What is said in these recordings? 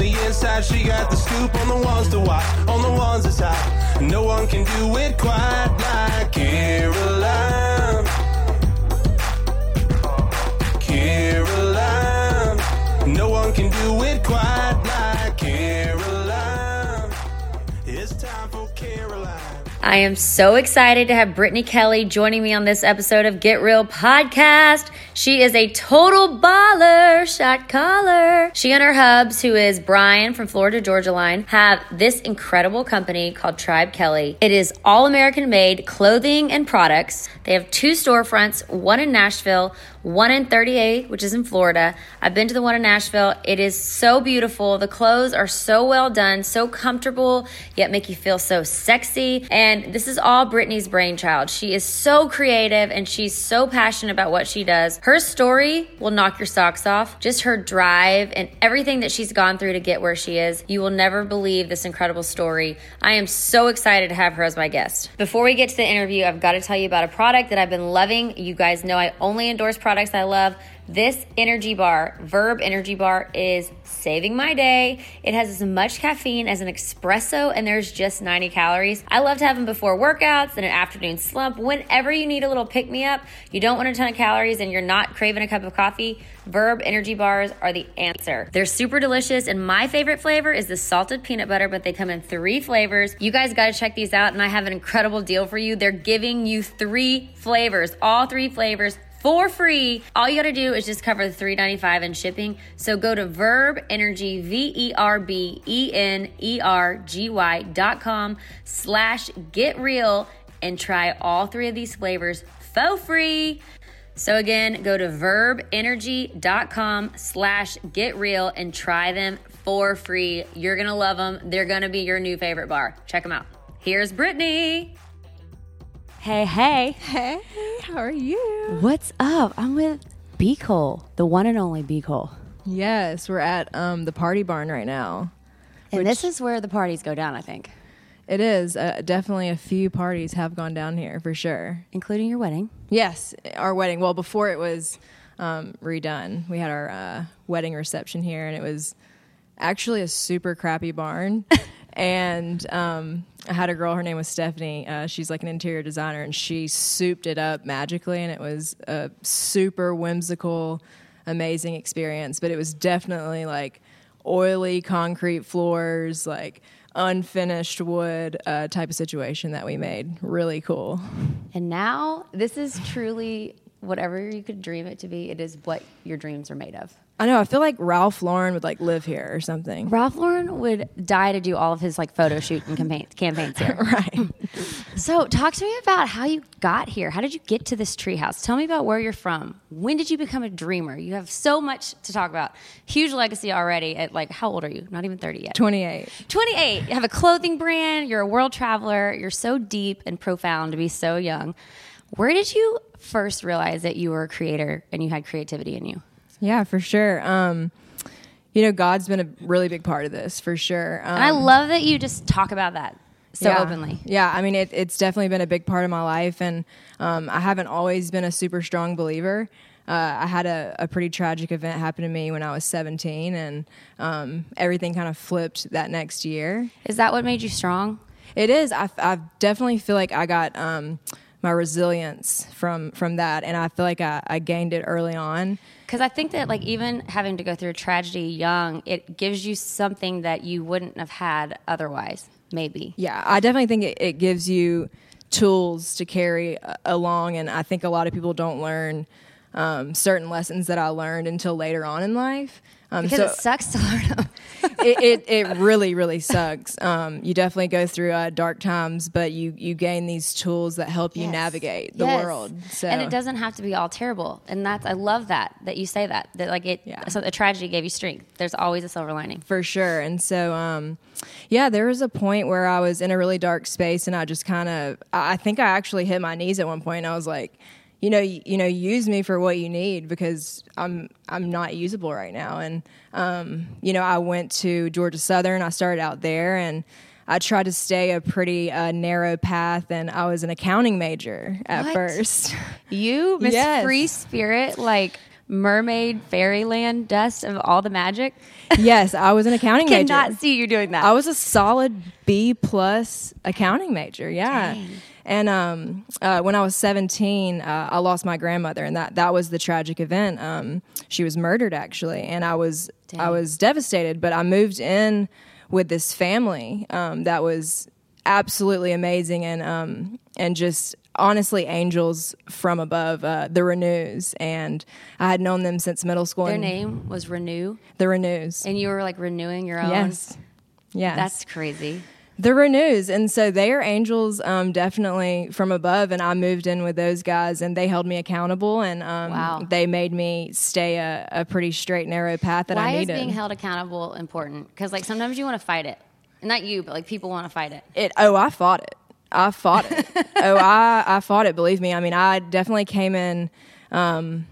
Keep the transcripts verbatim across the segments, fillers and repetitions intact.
the inside, she got the scoop on the ones to watch, on the ones that's hot. No one can do it quite like Caroline. Caroline. No one can do it quite like Caroline. It's time for Caroline. I am so excited to have Brittany Kelly joining me on this episode of Get Real Podcast. She is a total baller, shot caller. She and her hubs, who is Brian from Florida Georgia Line, have this incredible company called Tribe Kelly. It is all American made clothing and products. They have two storefronts, one in Nashville, one in thirty-eight, which is in Florida. I've been to the one in Nashville. It is so beautiful. The clothes are so well done, so comfortable, yet make you feel so sexy. And this is all Brittany's brainchild. She is so creative and she's so passionate about what she does. Her story will knock your socks off. Just her drive and everything that she's gone through to get where she is. You will never believe this incredible story. I am so excited to have her as my guest. Before we get to the interview, I've got to tell you about a product that I've been loving. You guys know I only endorse products I love. This energy bar, Verb Energy Bar, is saving my day. It has as much caffeine as an espresso, and there's just ninety calories. I love to have them before workouts and an afternoon slump. Whenever you need a little pick-me-up, you don't want a ton of calories, and you're not craving a cup of coffee, Verb Energy Bars are the answer. They're super delicious, and my favorite flavor is the salted peanut butter, but they come in three flavors. You guys got to check these out, and I have an incredible deal for you. They're giving you three flavors, all three flavors, for free. All you got to do is just cover the three ninety-five in shipping. So go to Verb Energy, V E R B E N E R G Y dot com slash get real and try all three of these flavors for free. So again, go to verb energy dot com slash get real and try them for free. You're going to love them. They're going to be your new favorite bar. Check them out. Here's Brittany. Hey, hey. Hey, how are you? What's up? I'm with B. Cole, the one and only B. Cole. Yes, we're at um, the Party Barn right now. And this is where the parties go down, I think. It is. Uh, definitely a few parties have gone down here, for sure. Including your wedding. Yes, our wedding. Well, before it was um, redone, we had our uh, wedding reception here, and it was actually a super crappy barn. And um, I had a girl, her name was Stephanie. Uh, she's like an interior designer, and she souped it up magically, and it was a super whimsical, amazing experience. But it was definitely like oily concrete floors, like unfinished wood uh, type of situation that we made. Really cool. And now this is truly whatever you could dream it to be. It is what your dreams are made of. I know. I feel like Ralph Lauren would like live here or something. Ralph Lauren would die to do all of his like photo shoot and campaign, campaigns here. Right. So talk to me about how you got here. How did you get to this treehouse? Tell me about where you're from. When did you become a dreamer? You have so much to talk about. Huge legacy already at like, how old are you? Not even thirty yet. twenty-eight. twenty-eight. You have a clothing brand. You're a world traveler. You're so deep and profound to be so young. Where did you first realize that you were a creator and you had creativity in you? Yeah, for sure. Um, you know, God's been a really big part of this, for sure. Um, and I love that you just talk about that so yeah, openly. Yeah, I mean, it, it's definitely been a big part of my life, and um, I haven't always been a super strong believer. Uh, I had a, a pretty tragic event happen to me when I was seventeen, and um, everything kind of flipped that next year. Is that what made you strong? It is. I, I definitely feel like I got um, my resilience from, from that, and I feel like I, I gained it early on. Because I think that, like, even having to go through a tragedy young, it gives you something that you wouldn't have had otherwise, maybe. Yeah, I definitely think it, it gives you tools to carry uh, along, and I think a lot of people don't learn um, certain lessons that I learned until later on in life. Um, because so it sucks to learn them. it, it it really really sucks. Um, you definitely go through uh, dark times, but you you gain these tools that help you yes. navigate the yes. world. So. And it doesn't have to be all terrible. And that's I love that that you say that that like it. Yeah. So the tragedy gave you strength. There's always a silver lining for sure. And so um, yeah, there was a point where I was in a really dark space, and I just kind of I think I actually hit my knees at one point. And I was like, you know, you, you know, use me for what you need, because I'm I'm not usable right now. And um, you know, I went to Georgia Southern. I started out there, and I tried to stay a pretty uh, narrow path. And I was an accounting major at what? first. You, Miss Yes. Free Spirit, like mermaid fairyland dust of all the magic? Yes, I was an accounting major. Cannot see you doing that. I was a solid B plus accounting major. Yeah. Dang. And um, uh, when I was seventeen, uh, I lost my grandmother, and that, that was the tragic event. Um, she was murdered, actually, and I was Dang. I was devastated. But I moved in with this family um, that was absolutely amazing, and um, and just honestly angels from above. Uh, the Renews, and I had known them since middle school. Their and name was Renew, the Renews, and you were like renewing your own. yes, yes, That's crazy. The Renews. And so they are angels, um, definitely from above. And I moved in with those guys, and they held me accountable, and um, Wow. they made me stay a, a pretty straight, narrow path that Why I is needed. being held accountable important? Because like sometimes you want to fight it, not you, but like people want to fight it. It. Oh, I fought it. I fought it. oh, I, I fought it. Believe me. I mean, I definitely came in um,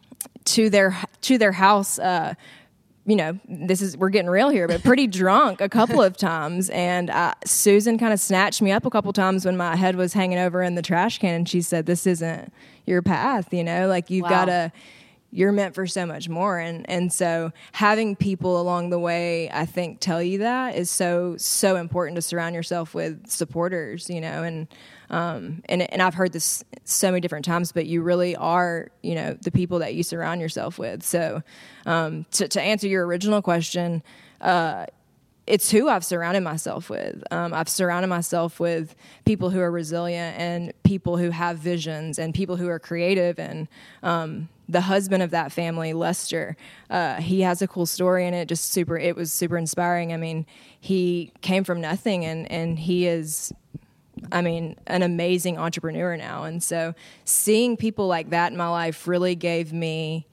to their to their house. Uh, you know, this is, we're getting real here, but pretty drunk a couple of times. And uh, Susan kind of snatched me up a couple times when my head was hanging over in the trash can. And she said, this isn't your path, you know, like you've Wow. got to, you're meant for so much more. And, and so having people along the way, I think, tell you that is so, so important, to surround yourself with supporters, you know, and, um, and, and I've heard this so many different times, but you really are, you know, the people that you surround yourself with. So, um, to, to answer your original question, uh, it's who I've surrounded myself with. Um, I've surrounded myself with people who are resilient, and people who have visions, and people who are creative. And um, the husband of that family, Lester, uh, he has a cool story, and it just super. It was super inspiring. I mean, he came from nothing, and and he is, I mean, an amazing entrepreneur now. And so, seeing people like that in my life really gave me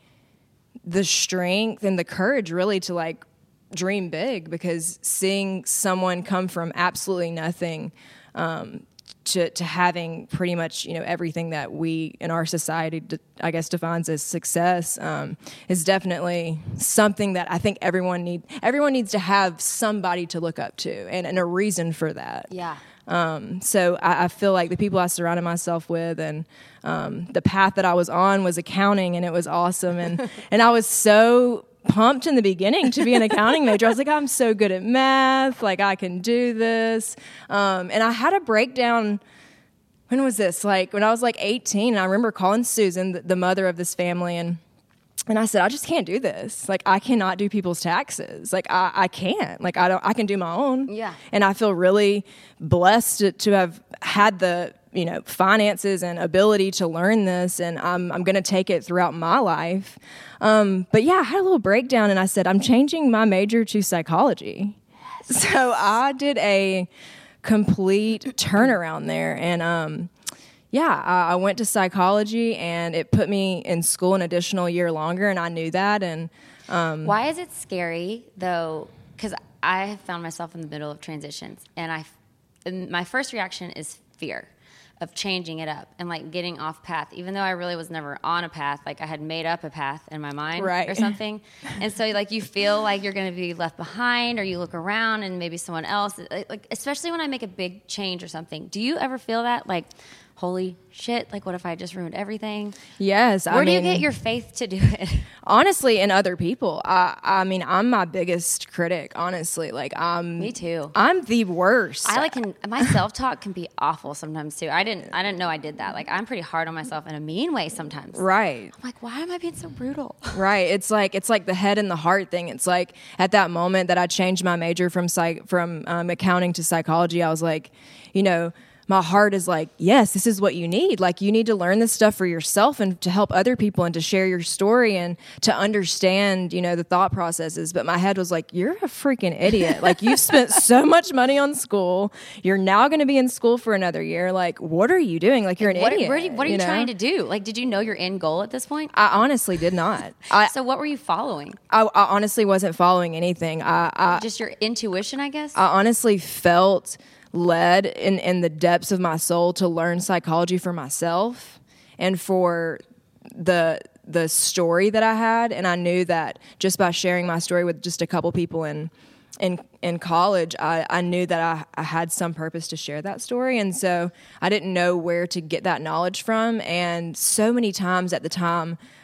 the strength and the courage, really, to like dream big, because seeing someone come from absolutely nothing um, to to having pretty much, you know, everything that we in our society, de- I guess, defines as success um, is definitely something that I think everyone need everyone needs to have somebody to look up to, and, and a reason for that. Yeah. Um, so I, I feel like the people I surrounded myself with, and um, the path that I was on was accounting, and it was awesome. And, and I was so pumped in the beginning to be an accounting major. I was like, I'm so good at math. Like, I can do this. Um, and I had a breakdown. When was this? Like when I was like eighteen, and I remember calling Susan, the, the mother of this family, and And I said, I just can't do this. Like, I cannot do people's taxes. Like, I, I can't. Like, I don't. I can do my own. Yeah. And I feel really blessed to, to have had the, you know, finances and ability to learn this. And I'm I'm going to take it throughout my life. Um, but yeah, I had a little breakdown, and I said, I'm changing my major to psychology. Yes. So I did a complete turnaround there, and um. Yeah, I went to psychology, and it put me in school an additional year longer, and I knew that. And um, why is it scary though? Because I have found myself in the middle of transitions, and I, and my first reaction is fear of changing it up and like getting off path, even though I really was never on a path. Like I had made up a path in my mind, right, or something. And so like you feel like you're going to be left behind, or you look around and maybe someone else. Like especially when I make a big change or something. Do you ever feel that like? Holy shit, like what if I just ruined everything? Yes. Where I do mean, you get your faith to do it? Honestly, in other people. I, I mean, I'm my biggest critic, honestly. Like, I'm... Me too. I'm the worst. I like can, my self-talk can be awful sometimes too. I didn't I didn't know I did that. Like, I'm pretty hard on myself in a mean way sometimes. Right. I'm like, why am I being so brutal? Right. It's like it's like the head and the heart thing. It's like at that moment that I changed my major from psych, from um, accounting to psychology, I was like, you know... my heart is like, yes, this is what you need. Like, you need to learn this stuff for yourself and to help other people and to share your story and to understand, you know, the thought processes. But my head was like, you're a freaking idiot. Like, you've spent so much money on school. You're now going to be in school for another year. Like, what are you doing? Like, you're an what, idiot. What are you, what are you, you know? trying to do? Like, did you know your end goal at this point? I honestly did not. I, so what were you following? I, I honestly wasn't following anything. I, I Just your intuition, I guess? I honestly felt led in, in the depths of my soul to learn psychology for myself and for the the story that I had. And I knew that just by sharing my story with just a couple people in in in college, I, I knew that I, I had some purpose to share that story. And so I didn't know where to get that knowledge from. And so many times at the time,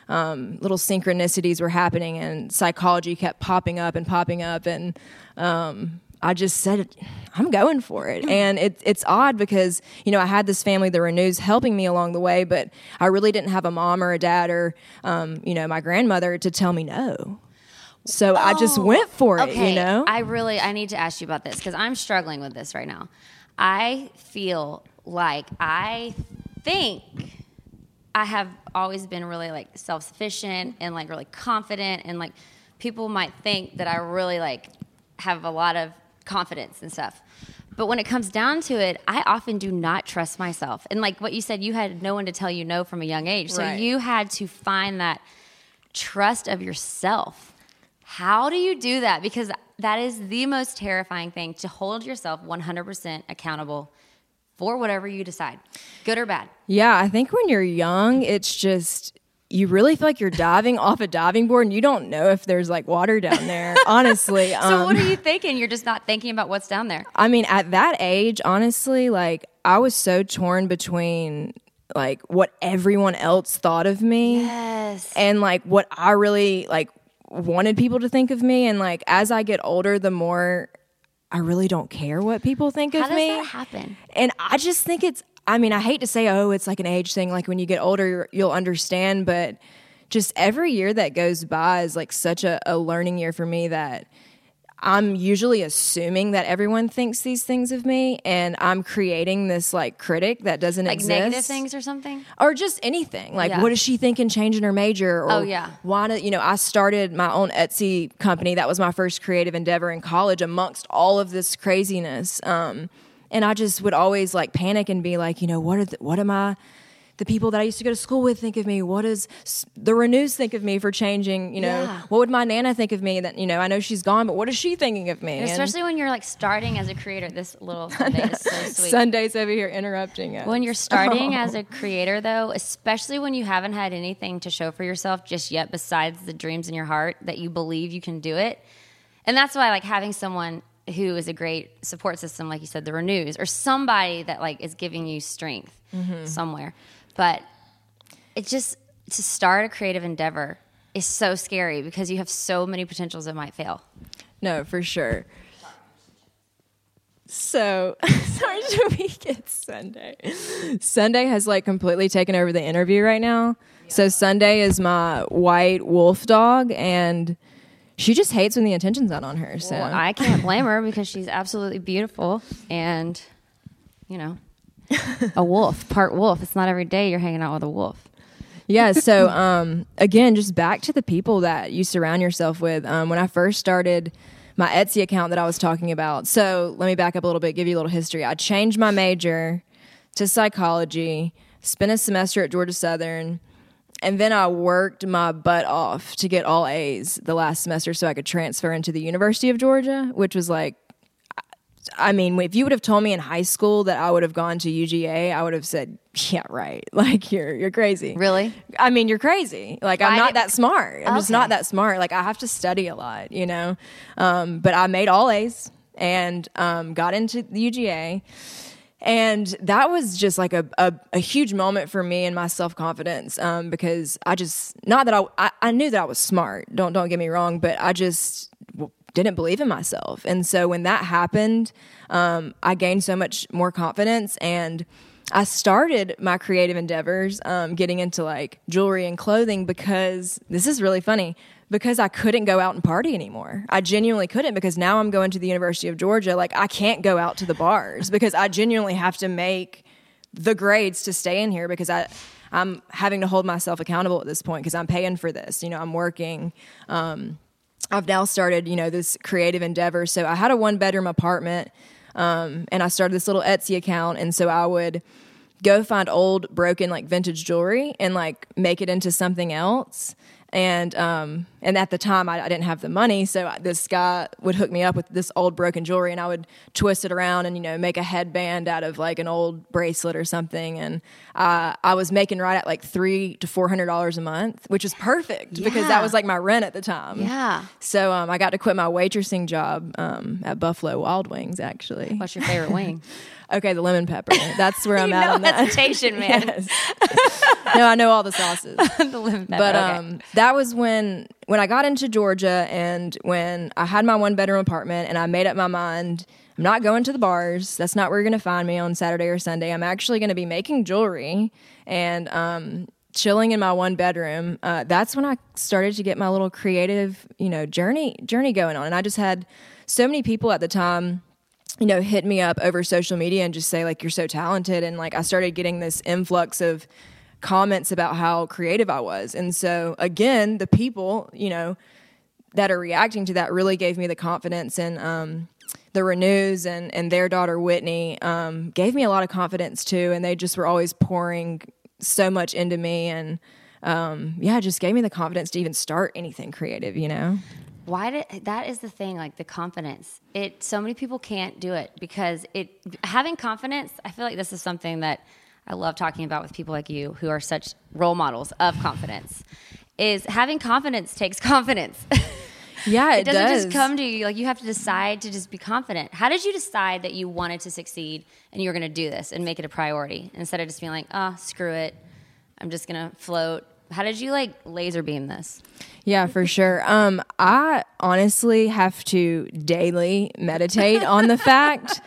um, little synchronicities were happening, and psychology kept popping up and popping up, and um, I just said, I'm going for it. And it, it's odd because, you know, I had this family, the Renews, helping me along the way, but I really didn't have a mom or a dad or, um, you know, my grandmother to tell me no. So oh, I just went for it, okay. you know? I really, I need to ask you about this because I'm struggling with this right now. I feel like I think I have always been really like self-sufficient and like really confident, and like people might think that I really like have a lot of confidence and stuff. But when it comes down to it, I often do not trust myself. And like what you said, you had no one to tell you no from a young age. So right. you had to find that trust of yourself. How do you do that? Because that is the most terrifying thing, to hold yourself one hundred percent accountable for whatever you decide, good or bad. Yeah, I think when you're young, it's just, you really feel like you're diving off a diving board and you don't know if there's like water down there, honestly. So um, what are you thinking? You're just not thinking about what's down there. I mean, at that age, honestly, like I was so torn between like what everyone else thought of me yes. and like what I really like wanted people to think of me. And like as I get older, the more I really don't care what people think How of me. How does that happen? And I just think it's, I mean, I hate to say, oh, it's like an age thing. Like when you get older, you'll understand. But just every year that goes by is like such a, a learning year for me that I'm usually assuming that everyone thinks these things of me, and I'm creating this like critic that doesn't like exist. Like negative things or something? Or just anything. Like, yeah. what is she thinking changing her major? Or oh, yeah. why do, you know, I started my own Etsy company. That was my first creative endeavor in college amongst all of this craziness. Um, and I just would always like panic and be like, you know, what are the, what am I... the people that I used to go to school with think of me? What does the Renews think of me for changing? You know, yeah. what would my Nana think of me? That, you know, I know she's gone, but what is she thinking of me? And especially and, when you're like starting as a creator. This little Sunday is so sweet. Sunday's over here interrupting us. When you're starting oh. as a creator, though, especially when you haven't had anything to show for yourself just yet, besides the dreams in your heart that you believe you can do it, and that's why like having someone who is a great support system, like you said, the Renews, or somebody that like is giving you strength mm-hmm. somewhere. But it's just, to start a creative endeavor is so scary because you have so many potentials that might fail. No, for sure. So, sorry, should we get Sunday? Sunday has like completely taken over the interview right now. Yeah. So Sunday is my white wolf dog, and she just hates when the attention's not on her. So well, I can't blame her because she's absolutely beautiful and, you know, a wolf, part wolf. It's not every day you're hanging out with a wolf. Yeah. So, um, again, just back to the people that you surround yourself with. Um, when I first started my Etsy account that I was talking about. So let me back up a little bit, give you a little history. I changed my major to psychology, spent a semester at Georgia Southern, and then I worked my butt off to get all A's the last semester so I could transfer into the University of Georgia, which was like, I mean, if you would have told me in high school that I would have gone to U G A, I would have said, yeah, right. Like, you're you're crazy. Really? I mean, you're crazy. Like, I'm Why not did- that smart. I'm okay. just not that smart. Like, I have to study a lot, you know? Um, but I made all A's and um, got into the U G A. And that was just like a, a, a huge moment for me and my self-confidence um, because I just, not that I, I, I knew that I was smart. Don't, don't get me wrong, but I just didn't believe in myself. And so when that happened, um, I gained so much more confidence, and I started my creative endeavors, um, getting into like jewelry and clothing because this is really funny. Because I couldn't go out and party anymore. I genuinely couldn't, because now I'm going to the University of Georgia. Like, I can't go out to the bars because I genuinely have to make the grades to stay in here because I, I'm having to hold myself accountable at this point because I'm paying for this. You know, I'm working. Um, I've now started, you know, this creative endeavor. So I had a one bedroom apartment, um, and I started this little Etsy account. And so I would go find old, broken, like vintage jewelry and like make it into something else. And um, and at the time, I, I didn't have the money, so this guy would hook me up with this old broken jewelry, and I would twist it around and, you know, make a headband out of like an old bracelet or something. And uh, I was making right at like three to four hundred dollars a month, which is perfect Yeah. because that was like my rent at the time. Yeah. So um, I got to quit my waitressing job um, at Buffalo Wild Wings, actually. What's your favorite wing? Okay, the lemon pepper. That's where I'm at no on that. hesitation, man. Yes. No, I know all the sauces. The lemon pepper. But okay. um, that was when when I got into Georgia, and when I had my one bedroom apartment, and I made up my mind, I'm not going to the bars. That's not where you're going to find me on Saturday or Sunday. I'm actually going to be making jewelry and um, chilling in my one bedroom. Uh, that's when I started to get my little creative, you know, journey journey going on. And I just had so many people at the time, you know, hit me up over social media and just say, like, you're so talented. And like, I started getting this influx of comments about how creative I was. And so again, the people, you know, that are reacting to that really gave me the confidence. And um, the Renews and, and their daughter Whitney um, gave me a lot of confidence too. And they just were always pouring so much into me. And um, yeah, just gave me the confidence to even start anything creative, you know? Why did that is the thing, like the confidence. It so many people can't do it because it having confidence, I feel like this is something that I love talking about with people like you who are such role models of confidence. Is having confidence takes confidence. Yeah, it, it doesn't does. just come to you. Like you have to decide to just be confident. How did you decide that you wanted to succeed and you were going to do this and make it a priority instead of just being like, oh, screw it, I'm just going to float? How did you like laser beam this? Yeah, for sure. Um, I honestly have to daily meditate on the fact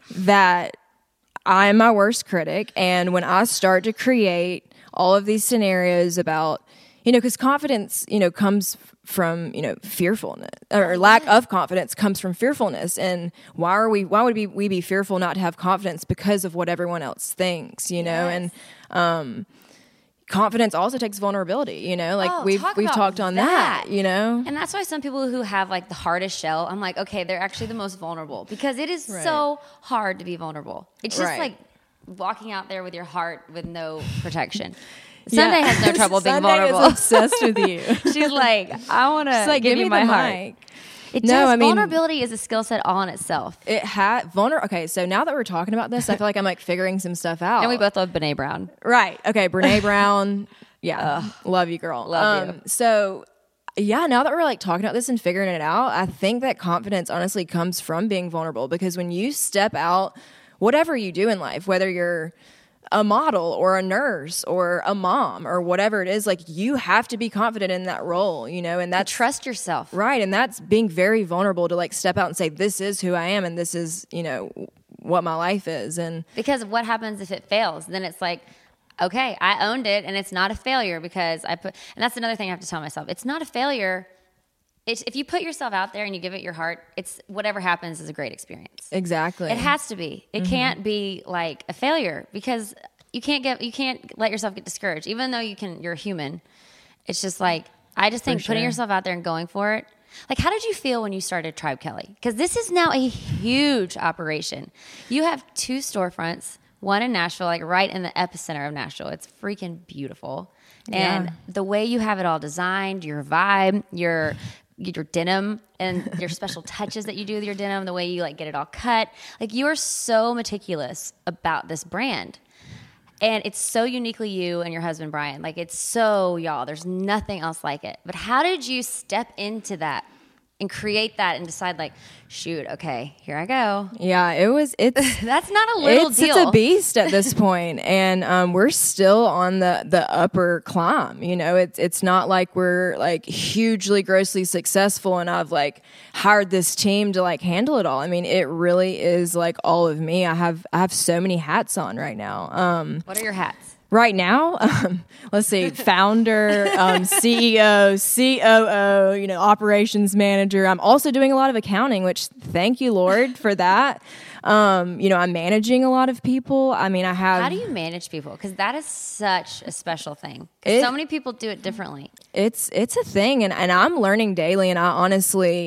that I'm my worst critic. And when I start to create all of these scenarios about, you know, because confidence, you know, comes from, you know, fearfulness or lack of confidence comes from fearfulness. And why are we, why would we, we be fearful not to have confidence because of what everyone else thinks, you know? Yes. And, um, confidence also takes vulnerability, you know, like Oh, we've talk we've about talked on that. that. you know. And that's why some people who have like the hardest shell, I'm like, okay, they're actually the most vulnerable because it is Right. so hard to be vulnerable. It's just Right. like walking out there with your heart with no protection. Yeah. Sunday has no trouble being Sunday vulnerable. is obsessed with you. She's like, I want to She's like, give, give you me my the heart. mic. It No, does. I mean- Vulnerability is a skill set all in itself. It had vulner. Okay, so now that we're talking about this, I feel like I'm like figuring some stuff out. And we both love Brene Brown. Right. Okay, Brene Brown. Yeah, love you, girl. Love um, you. So, yeah, now that we're like talking about this and figuring it out, I think that confidence honestly comes from being vulnerable because when you step out, whatever you do in life, whether you're a model or a nurse or a mom or whatever it is, like you have to be confident in that role, you know, and that's Trust yourself. right. And that's being very vulnerable to like step out and say, this is who I am and this is, you know, what my life is. And Because what happens if it fails? Then it's like, okay, I owned it and it's not a failure because I put, and that's another thing I have to tell myself. It's not a failure. It's, if you put yourself out there and you give it your heart, it's whatever happens is a great experience. exactly. It has to be. It Mm-hmm. can't be like a failure because you can't get, you can't let yourself get discouraged. Even though you can, you're a human. It's just like, I just think For putting sure. yourself out there and going for it. Like, how did you feel when you started Tribe Kelly? Because this is now a huge operation. You have two storefronts, one in Nashville, like right in the epicenter of Nashville. It's freaking beautiful. And Yeah. the way you have it all designed, your vibe, your your denim and your special touches that you do with your denim, the way you like get it all cut. Like you are so meticulous about this brand. And it's so uniquely you and your husband, Brian. Like it's so y'all. There's nothing else like it. But how did you step into that and create that and decide like, shoot, okay, here I go. Yeah, it was, it's, That's not a little it's, deal. it's a beast at this point, and um, we're still on the, the upper climb. You know, it's it's not like we're like hugely grossly successful, and I've like hired this team to like handle it all. I mean, it really is like all of me. I have I have so many hats on right now. Um, What are your hats? right now, um, let's see, founder, um, C E O, C O O, you know, operations manager. I'm also doing a lot of accounting, which thank you, Lord, for that. Um, you know, I'm managing a lot of people. I mean, I have. How do you manage people? Because that is such a special thing. 'Cause It- so many people do it differently. It's it's a thing, and, and I'm learning daily, and I honestly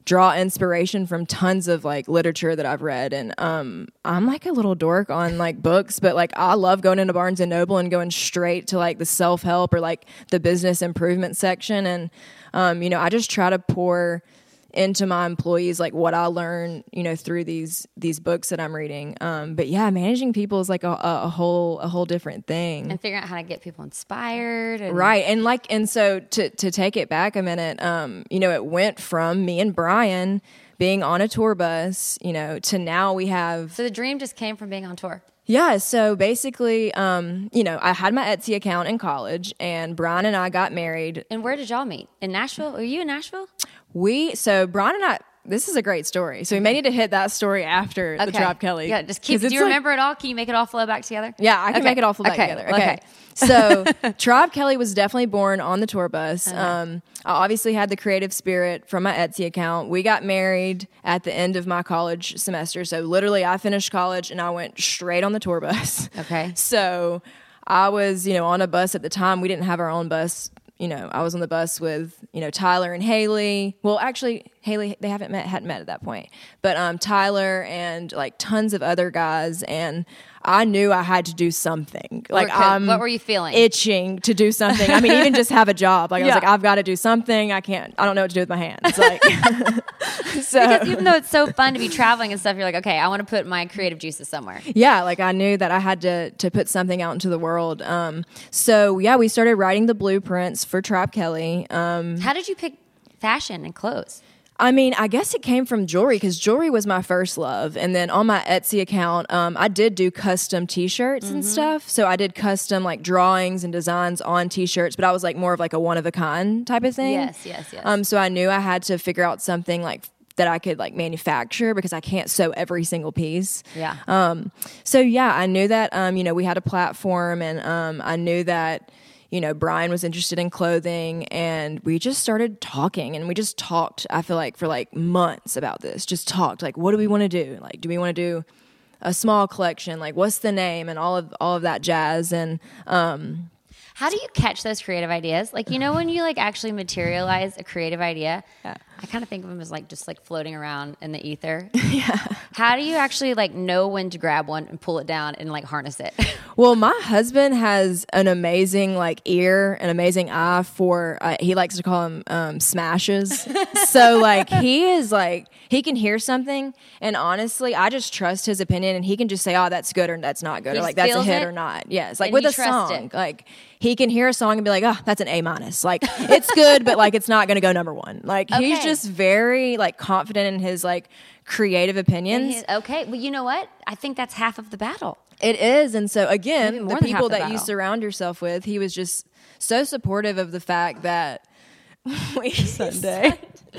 draw inspiration from tons of like literature that I've read. And um, I'm like a little dork on like books, but like I love going into Barnes and Noble and going straight to like the self-help or like the business improvement section. And, um, you know, I just try to pour into my employees like what I learn, you know, through these these books that I'm reading. Um, but yeah, managing people is like a, a, a whole a whole different thing. And figuring out how to get people inspired. And- right. And like and so to to take it back a minute, um, you know, it went from me and Brian being on a tour bus, you know, to now we have. So the dream just came from being on tour. Yeah, so basically, um, you know, I had my Etsy account in college, and Brian and I got married. And where did y'all meet? In Nashville? Were you in Nashville? We, so Brian and I, this is a great story. So we may need to hit that story after okay. the Trop Kelly. Yeah, just keep, do you like, remember it all? Can you make it all flow back together? Yeah, I can okay. make it all flow back okay. together. Okay. okay. So Trop Kelly was definitely born on the tour bus. Uh-huh. Um, I obviously had the creative spirit from my Etsy account. We got married at the end of my college semester. So literally I finished college and I went straight on the tour bus. Okay. So I was, you know, on a bus at the time. We didn't have our own bus. You know, I was on the bus with, you know, Tyler and Haley. Well, actually, Haley, they haven't met, hadn't met at that point. But um, Tyler and, like, tons of other guys. And I knew I had to do something. Like, I'm what were you feeling? Itching to do something. I mean, even just have a job. Like, I yeah. was like, I've got to do something. I can't, I don't know what to do with my hands. Like, so. Because even though it's so fun to be traveling and stuff, you're like, okay, I want to put my creative juices somewhere. Yeah, like I knew that I had to to put something out into the world. Um, so yeah, we started writing the blueprints for Trop Kelly. Um, How did you pick fashion and clothes? I mean, I guess it came from jewelry because jewelry was my first love. And then on my Etsy account, um, I did do custom t-shirts mm-hmm. and stuff. So I did custom like drawings and designs on t-shirts, but I was like more of like a one of a kind type of thing. Yes, yes, yes. Um, so I knew I had to figure out something like that I could like manufacture because I can't sew every single piece. Yeah. Um, so yeah, I knew that, um, you know, we had a platform and um, I knew that, you know, Brian was interested in clothing and we just started talking and we just talked, I feel like for like months about this, just talked like, what do we want to do? Like, do we want to do a small collection? Like, what's the name and all of, all of that jazz. And, um, how do you catch those creative ideas? Like, you know, when you like actually materialize a creative idea, yeah. I kind of think of them as like just like floating around in the ether. Yeah. How do you actually like know when to grab one and pull it down and like harness it? Well, my husband has an amazing like ear, an amazing eye for, uh, he likes to call them um, smashes. So like he is like, he can hear something and honestly, I just trust his opinion and he can just say, oh, that's good or that's not good. He or like that's a hit it, or not. Yes. Like and with you a trust song, it. like he can hear a song and be like, oh, that's an A minus. Like it's good, but like it's not going to go number one. Like okay. he's just very like confident in his like creative opinions. His, okay. Well, you know what? I think that's half of the battle. It is. And so again, the people the that you surround yourself with, he was just so supportive of the fact that we Sunday.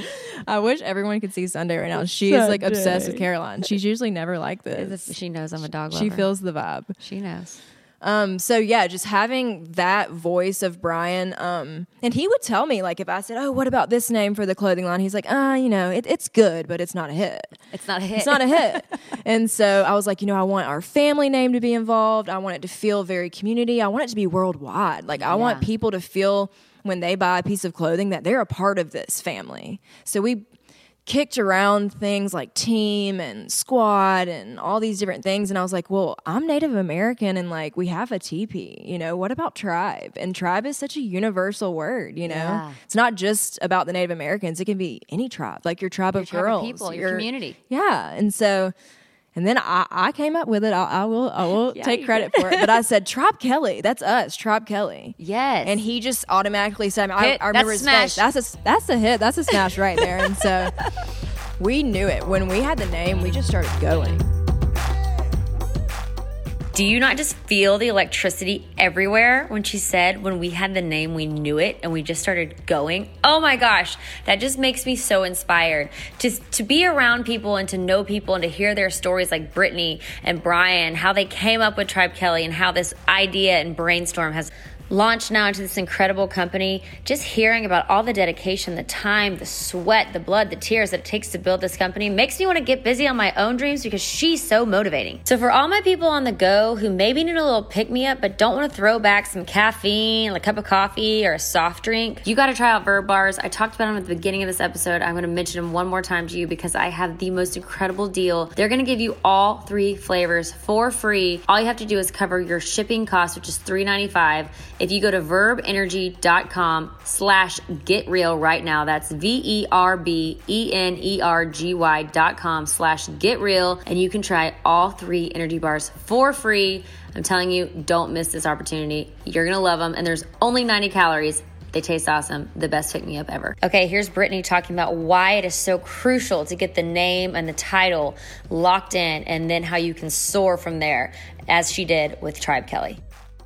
I wish everyone could see Sunday right now. She's Sunday. Like obsessed with Caroline. She's usually never like this. She knows I'm a dog lover. She feels the vibe. She knows. Um, so yeah, just having that voice of Brian, um, and he would tell me like if I said, "Oh, what about this name for the clothing line?" He's like, "Ah, uh, you know, it, it's good, but it's not a hit. It's not a hit. It's not a hit." And so I was like, you know, I want our family name to be involved. I want it to feel very community. I want it to be worldwide. Like I yeah. want people to feel when they buy a piece of clothing that they're a part of this family. So we kicked around things like team and squad and all these different things. And I was like, well, I'm Native American and like we have a teepee, you know, what about tribe? And tribe is such a universal word, you know, yeah. It's not just about the Native Americans. It can be any tribe, like your tribe your of tribe girls, of people, your, your community. Yeah. And so, and then I, I came up with it. I, I will I will yeah, take credit did. for it. But I said, Trop Kelly, that's us, Trop Kelly. Yes. And he just automatically said, I, hit, I remember that's his smash. face. That's a, that's a hit. That's a smash right there. And so we knew it. When we had the name, we just started going. Do you not just feel the electricity everywhere when she said, when we had the name, we knew it and we just started going? Oh my gosh, that just makes me so inspired. Just to be around people and to know people and to hear their stories like Brittany and Brian, how they came up with Trop Kelly and how this idea and brainstorm has launched now into this incredible company, just hearing about all the dedication, the time, the sweat, the blood, the tears that it takes to build this company makes me want to get busy on my own dreams because she's so motivating. So for all my people on the go who maybe need a little pick-me-up but don't want to throw back some caffeine, like a cup of coffee or a soft drink, you got to try out Verb Bars. I talked about them at the beginning of this episode. I'm going to mention them one more time to you because I have the most incredible deal. They're going to give you all three flavors for free. All you have to do is cover your shipping cost, which is three ninety-five. If you go to verbenergy.com slash get real right now, that's V-E-R-B-E-N-E-R-G-Y dot com slash get real, and you can try all three energy bars for free. I'm telling you, don't miss this opportunity. You're going to love them, and there's only ninety calories. They taste awesome. The best pick-me-up ever. Okay, here's Brittany talking about why it is so crucial to get the name and the title locked in, and then how you can soar from there, as she did with Tribe Kelly.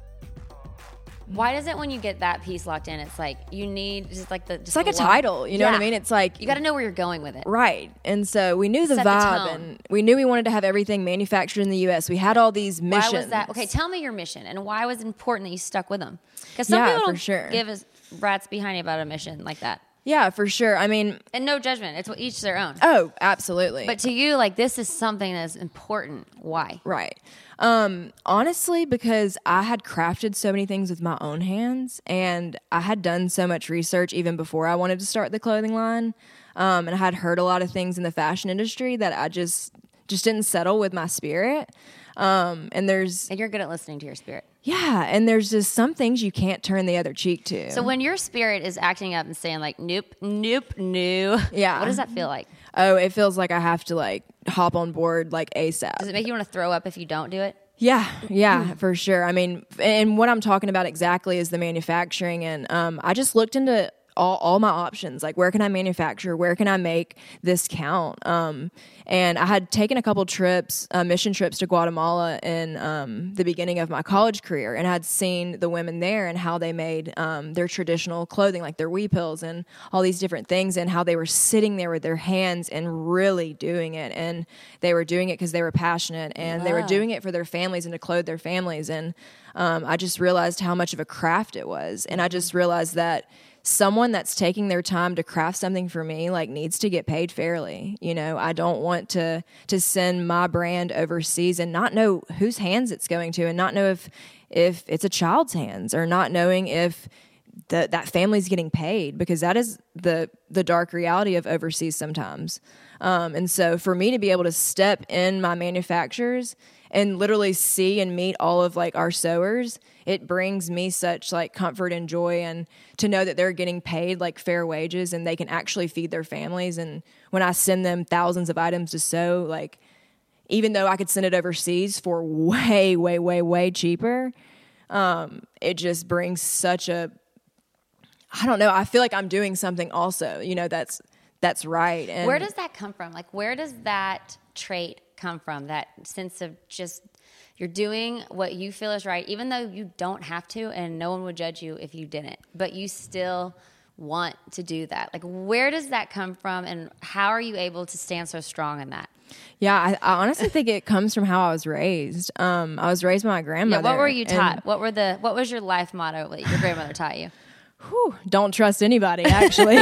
Why does it when you get that piece locked in, it's like you need just like the just it's like the a lock. title, you know Yeah. what I mean? It's like You got to know where you're going with it. right. And so we knew the Set the vibe, tone. and we knew we wanted to have everything manufactured in the U S. We had all these missions. Why was that? Okay, tell me your mission and why was it important that you stuck with them? Because some Yeah, people for don't sure. give us rats behind you about a mission like that. Yeah, for sure. I mean, And no judgment. It's each their own. oh, absolutely. But to you, like, this is something that's important. Why? Right. Um, honestly, because I had crafted so many things with my own hands, and I had done so much research even before I wanted to start the clothing line. Um, and I had heard a lot of things in the fashion industry that I just just didn't settle with my spirit. Um, and there's And you're good at listening to your spirit. yeah, and there's just some things you can't turn the other cheek to. So when your spirit is acting up and saying like, nope, nope, no. Yeah. What does that feel like? oh, it feels like I have to like hop on board like ASAP. Does it make you want to throw up if you don't do it? Yeah, yeah, for sure. I mean, and what I'm talking about exactly is the manufacturing. And um, I just looked into all, all my options. Like, where can I manufacture? Where can I make this count? Um, and I had taken a couple trips, uh, mission trips to Guatemala in um, the beginning of my college career, and I'd seen the women there and how they made um, their traditional clothing, like their wee pills and all these different things, and how they were sitting there with their hands and really doing it. And they were doing it because they were passionate, and they were Wow. doing it for their families and to clothe their families. And um, I just realized how much of a craft it was. And I just realized that someone that's taking their time to craft something for me like needs to get paid fairly. You know, I don't want to to send my brand overseas and not know whose hands it's going to, and not know if if it's a child's hands, or not knowing if the, that family's getting paid, because that is the the dark reality of overseas sometimes. Um, and so for me to be able to step in my manufacturers and literally see and meet all of like our sewers, it brings me such like comfort and joy, and to know that they're getting paid like fair wages and they can actually feed their families. And when I send them thousands of items to sew, like, even though I could send it overseas for way, way, way, way cheaper, um, it just brings such a, I don't know, I feel like I'm doing something also, you know, that's, that's right. And Where does that come from? Like, where does that trait come from? That sense of just, you're doing what you feel is right, even though you don't have to, and no one would judge you if you didn't, but you still want to do that. Like, where does that come from, and how are you able to stand so strong in that? Yeah, I, I honestly think it comes from how I was raised. Um, I was raised by my Yeah, grandmother. what were you and- taught? What were the, what was your life motto that your grandmother taught you? Whew, don't trust anybody, actually.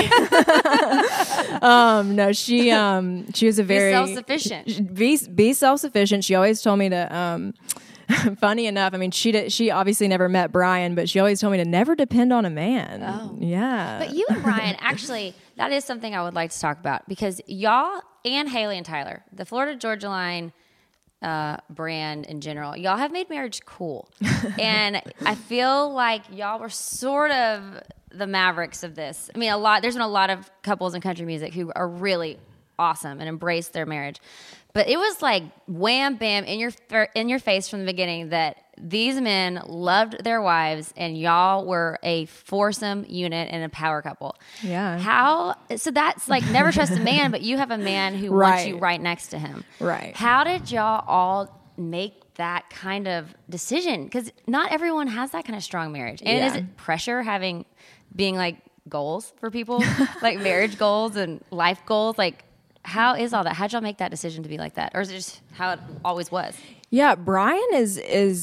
um, no, she um, she was a very self-sufficient. Be, be self-sufficient. She always told me to. Um, funny enough, I mean, she did, she obviously never met Brian, but she always told me to never depend on a man. Oh. Yeah. But you and Brian, actually, that is something I would like to talk about, because y'all and Haley and Tyler, the Florida Georgia Line uh, brand in general, y'all have made marriage cool. And I feel like y'all were sort of the mavericks of this. I mean, a lot, there's been a lot of couples in country music who are really awesome and embrace their marriage. But it was like wham, bam, in your in your face from the beginning that these men loved their wives, and y'all were a foursome unit and a power couple. Yeah. How, so that's like never trust a man, but you have a man who wants you Right. right next to him. Right. How did y'all all make that kind of decision? Because not everyone has that kind of strong marriage. And Yeah. is it pressure having, being like goals for people, like marriage goals and life goals? Like, how is all that? How'd y'all make that decision to be like that? Or is it just how it always was? Yeah, Brian is is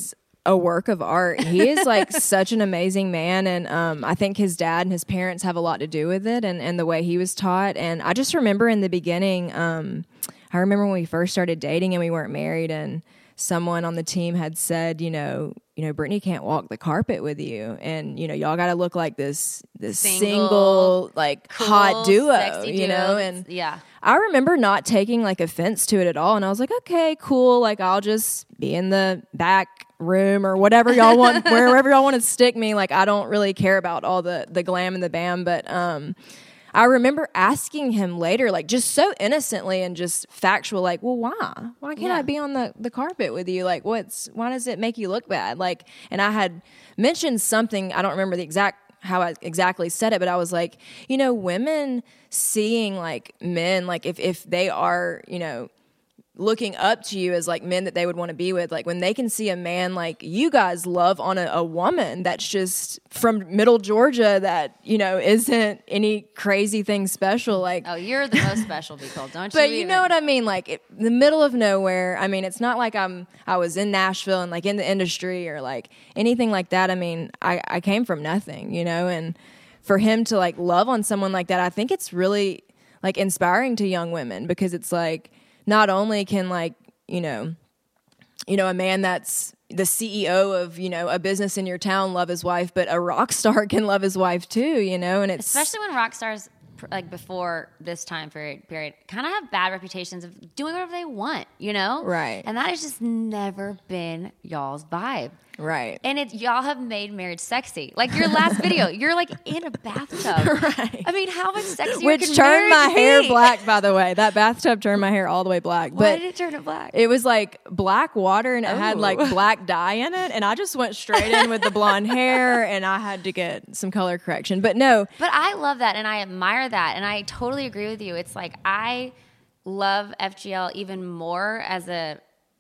a work of art. He is like such an amazing man, and um, I think his dad and his parents have a lot to do with it, and, and the way he was taught. And I just remember in the beginning, um, I remember when we first started dating and we weren't married, and someone on the team had said, you know, you know, Brittany can't walk the carpet with you, and you know, y'all got to look like this this single, single like cool, hot duo, sexy you duo. know, and yeah. I remember not taking like offense to it at all, and I was like, okay, cool, like I'll just be in the back room or whatever y'all want, wherever y'all want to stick me. Like I don't really care about all the the glam and the bam, but um, I remember asking him later, like just so innocently and just factual, like, well, why? Why can't yeah. I be on the, the carpet with you? Like, what's why does it make you look bad? Like, and I had mentioned something, I don't remember the exact how I exactly said it, but I was like, you know, women seeing like men, like if if they are, you know, looking up to you as like men that they would want to be with, like when they can see a man like you guys love on a, a woman that's just from middle Georgia that, you know, isn't any crazy thing special, like oh, you're the most special people, don't you? but you even? know what I mean, like it, the middle of nowhere. I mean, it's not like I'm I was in Nashville and like in the industry or like anything like that. I mean, I, I came from nothing, you know, and for him to like love on someone like that, I think it's really like inspiring to young women, because it's like not only can like, you know, you know, a man that's the C E O of, you know, a business in your town love his wife, but a rock star can love his wife too, you know, and it's especially when rock stars like before this time period period kind of have bad reputations of doing whatever they want, you know? Right. And that has just never been y'all's vibe. right. And it y'all have made marriage sexy. Like your last video, you're like in a bathtub. Right. I mean, how much sexier Which can turned my marriage hair be? black, by the way. That bathtub turned my hair all the way black. Why But did it turn it black? it was like black water, and it had Oh. like black dye in it, and I just went straight in with the blonde hair, and I had to get some color correction. But no, But I love that, and I admire that, and I totally agree with you. It's like I love F G L even more as a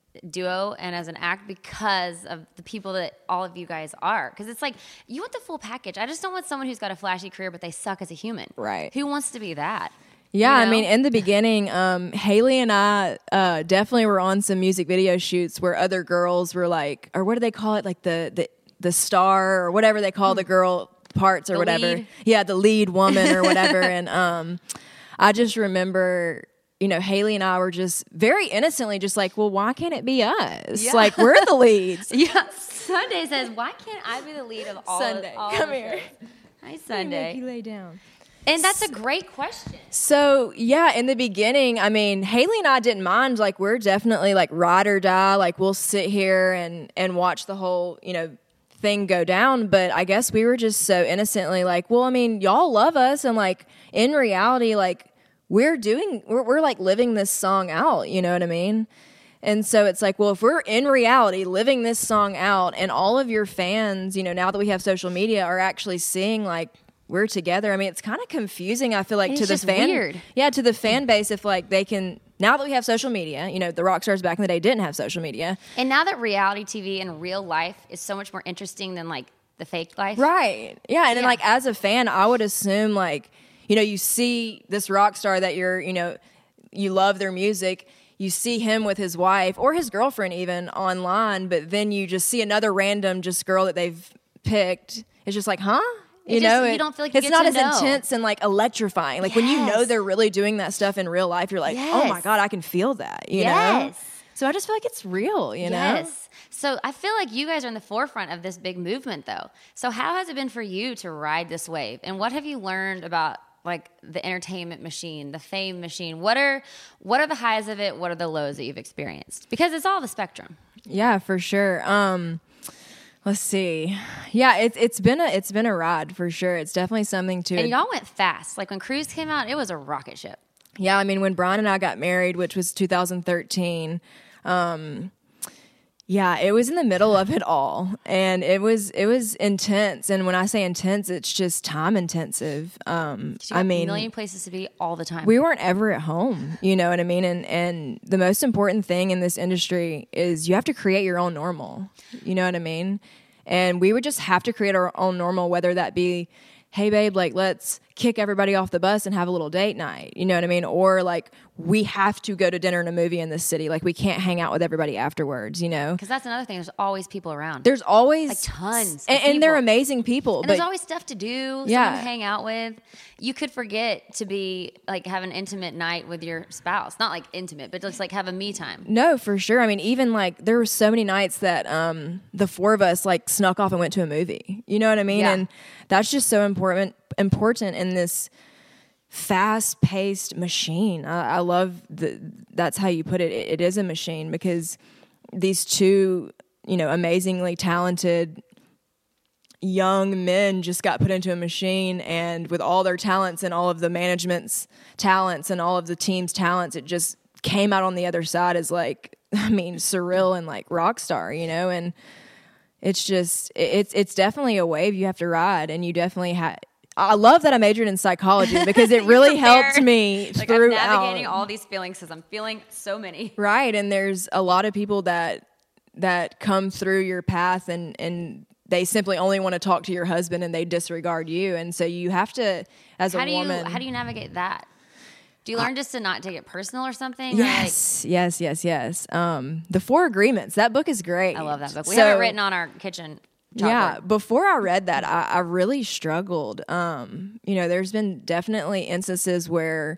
duo and as an act because of the people that all of you guys are. Because it's like, you want the full package. I just don't want someone who's got a flashy career, but they suck as a human. Right. Who wants to be that? yeah, You know? I mean, in the beginning, um, Haley and I uh, definitely were on some music video shoots where other girls were like, or what do they call it? Like the the, the star or whatever they call the girl parts or The whatever. lead. Yeah, the lead woman or whatever. And um, I just remember, you know, Haley and I were just very innocently just like, well, why can't it be us? Yeah. Like, we're the leads. Yeah. Sunday says, why can't I be the lead of all Sunday, Of, all come the here. shows? Hi, Make Sunday. you lay down. And that's a great question. So yeah, in the beginning, I mean, Haley and I didn't mind. Like, we're definitely like ride or die. Like, we'll sit here and and watch the whole, you know, thing go down. But I guess we were just so innocently like, well, I mean, y'all love us, and like in reality, like we're doing, we're, we're like living this song out. You know what I mean? And so it's like, well, if we're in reality living this song out, and all of your fans, you know, now that we have social media, are actually seeing like we're together. I mean, it's kind of confusing, I feel like, It's to the just fan. weird. Yeah, to the fan base, if like they can, now that we have social media, you know, the rock stars back in the day didn't have social media. And now that reality T V and real life is so much more interesting than like the fake life. Right. Yeah. And then Yeah. like as a fan, I would assume like, you know, you see this rock star that you're, you know, you love their music. You see him with his wife or his girlfriend even online, but then you just see another random just girl that they've picked. It's just like, huh? It You just- know, you it- don't feel like you it's get not to as know. intense and like electrifying. Like when you know Yes. they're really doing that stuff in real life, you're like, oh my Yes. God, I can feel that. You know? Yes. So I just feel like it's real, you know? Yes. So I feel like you guys are in the forefront of this big movement, though. So how has it been for you to ride this wave? And what have you learned about like the entertainment machine, the fame machine? What are what are the highs of it? What are the lows that you've experienced? Because it's all the spectrum. Yeah, for sure. Um, let's see. Yeah, it's it's been a it's been a ride for sure. It's definitely something to. And y'all went fast. Like when Cruise came out, it was a rocket ship. Yeah, I mean, when Brian and I got married, which was two thousand thirteen, um, yeah, it was in the middle of it all, and it was it was intense. And when I say intense, it's just time intensive. Um, You I have mean, a million places to be all the time. we weren't ever at home. You know what I mean? And and the most important thing in this industry is you have to create your own normal. You know what I mean? And we would just have to create our own normal, whether that be, hey babe, like let's kick everybody off the bus and have a little date night. You know what I mean? Or like, we have to go to dinner and a movie in this city. Like, we can't hang out with everybody afterwards, you know? Because that's another thing. There's always people around. There's always like tons. And, and they're amazing people. And but there's always stuff to do, Yeah. someone to hang out with. You could forget to be like have an intimate night with your spouse. Not like intimate, but just like have a me time. No, for sure. I mean, even like there were so many nights that um, the four of us like snuck off and went to a movie. You know what I mean? Yeah. And that's just so important important in this fast-paced machine. I, I love the that's how you put it. it. It is a machine because these two, you know, amazingly talented young men just got put into a machine, and with all their talents and all of the management's talents and all of the team's talents, it just came out on the other side as like, I mean, surreal and like rock star, you know? And it's just, it's, it's definitely a wave you have to ride, and you definitely have, I love that I majored in psychology because it really helped me like throughout. I'm navigating all these feelings because I'm feeling so many. Right. And there's a lot of people that, that come through your path and, and, they simply only want to talk to your husband and they disregard you. And so you have to, as a how do woman. You, how do you navigate that? Do you learn uh, just to not take it personal or something? Yes, or like, yes, yes, yes. Um, the Four Agreements. That book is great. I love that book. We so, have it written on our kitchen chalkboard. Yeah, before I read that, I, I really struggled. Um, you know, there's been definitely instances where,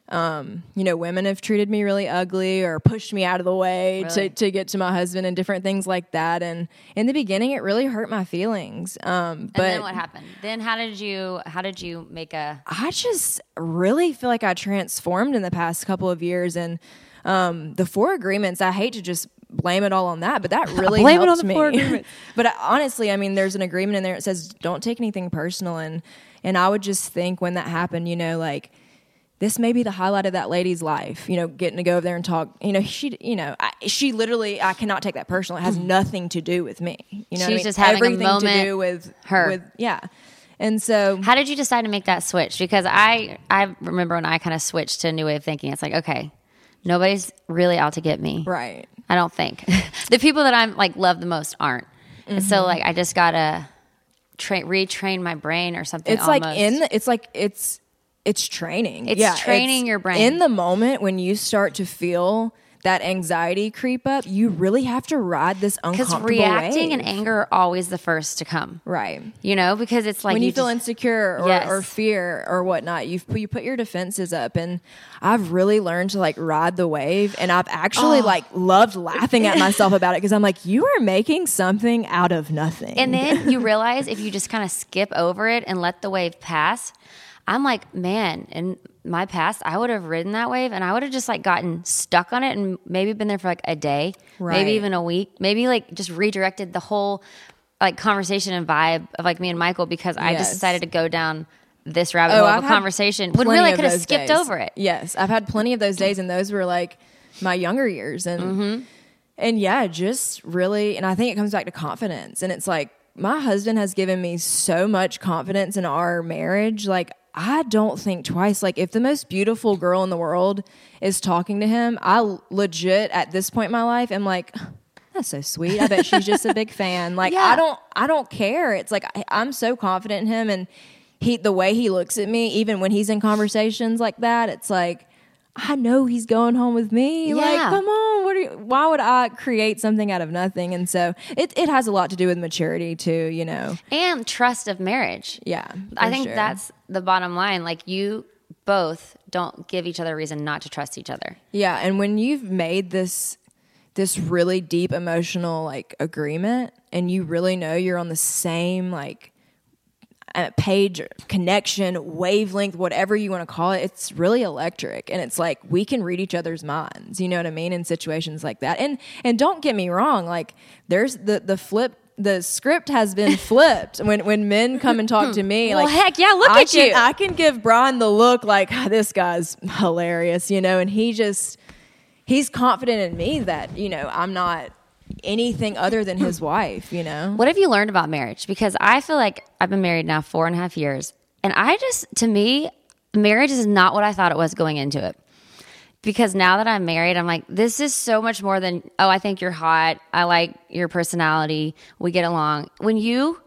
Um, you know, women have treated me really ugly or pushed me out of the way really? to, to get to my husband and different things like that. And in the beginning, it really hurt my feelings. Um, but and then what happened? Then how did you, how did you make a... I just really feel like I transformed in the past couple of years. And um, the Four Agreements, I hate to just blame it all on that, but that really blame helped it on the me. Four Agreements. But I, honestly, I mean, there's an agreement in there that says don't take anything personal. And, and I would just think when that happened, you know, like, this may be the highlight of that lady's life, you know, getting to go over there and talk. You know, she, you know, I, she literally, I cannot take that personal. It has nothing to do with me. You know, She's what I mean? just having everything a moment to do with her. With, yeah, and so how did you decide to make that switch? Because I, I remember when I kind of switched to a new way of thinking. It's like, okay, nobody's really out to get me, right? I don't think the people that I'm like love the most aren't. Mm-hmm. And so like I just gotta train, retrain my brain or something. It's almost. like in, the, it's like it's. It's training. It's yeah, training it's your brain. In the moment when you start to feel that anxiety creep up, you really have to ride this uncomfortable Because reacting wave. and anger are always the first to come. Right. You know, because it's like when you, you feel just, insecure or, yes. or fear or whatnot, you you put your defenses up. And I've really learned to like ride the wave. And I've actually oh. like loved laughing at myself about it because I'm like, you are making something out of nothing. And then you realize if you just kind of skip over it and let the wave pass, I'm like, man, in my past, I would have ridden that wave and I would have just like gotten stuck on it and maybe been there for like a day, right. maybe even a week, maybe like just redirected the whole like conversation and vibe of like me and Michael because I yes. just decided to go down this rabbit oh, hole I've of a conversation when really I could have skipped days. over it. Yes, I've had plenty of those days and those were like my younger years. And, mm-hmm. and yeah, just really, and I think it comes back to confidence. And it's like, my husband has given me so much confidence in our marriage. Like, I don't think twice. Like, if the most beautiful girl in the world is talking to him, I legit, at this point in my life, am like, that's so sweet. I bet she's just a big fan. Like, yeah. I don't, I don't care. It's like, I, I'm so confident in him, and he, the way he looks at me, even when he's in conversations like that, it's like, I know he's going home with me. Yeah. Like, come on. What are you, why would I create something out of nothing? And so it, it has a lot to do with maturity too, you know, and trust of marriage. Yeah. I think sure. that's the bottom line. Like, you both don't give each other a reason not to trust each other. Yeah. And when you've made this, this really deep emotional like agreement, and you really know you're on the same like page, connection, wavelength, whatever you want to call it, it's really electric. And it's like, we can read each other's minds, you know what I mean, in situations like that. And and don't get me wrong, like, there's the the flip, the script has been flipped when when men come and talk to me. Well, like, heck yeah, look I at can, you. I can give Brian the look like, this guy's hilarious, you know, and he just, he's confident in me that, you know, I'm not anything other than his wife, you know? What have you learned about marriage? Because I feel like I've been married now four and a half years. And I just, to me, marriage is not what I thought it was going into it. Because now that I'm married, I'm like, this is so much more than, oh, I think you're hot. I like your personality. We get along. When you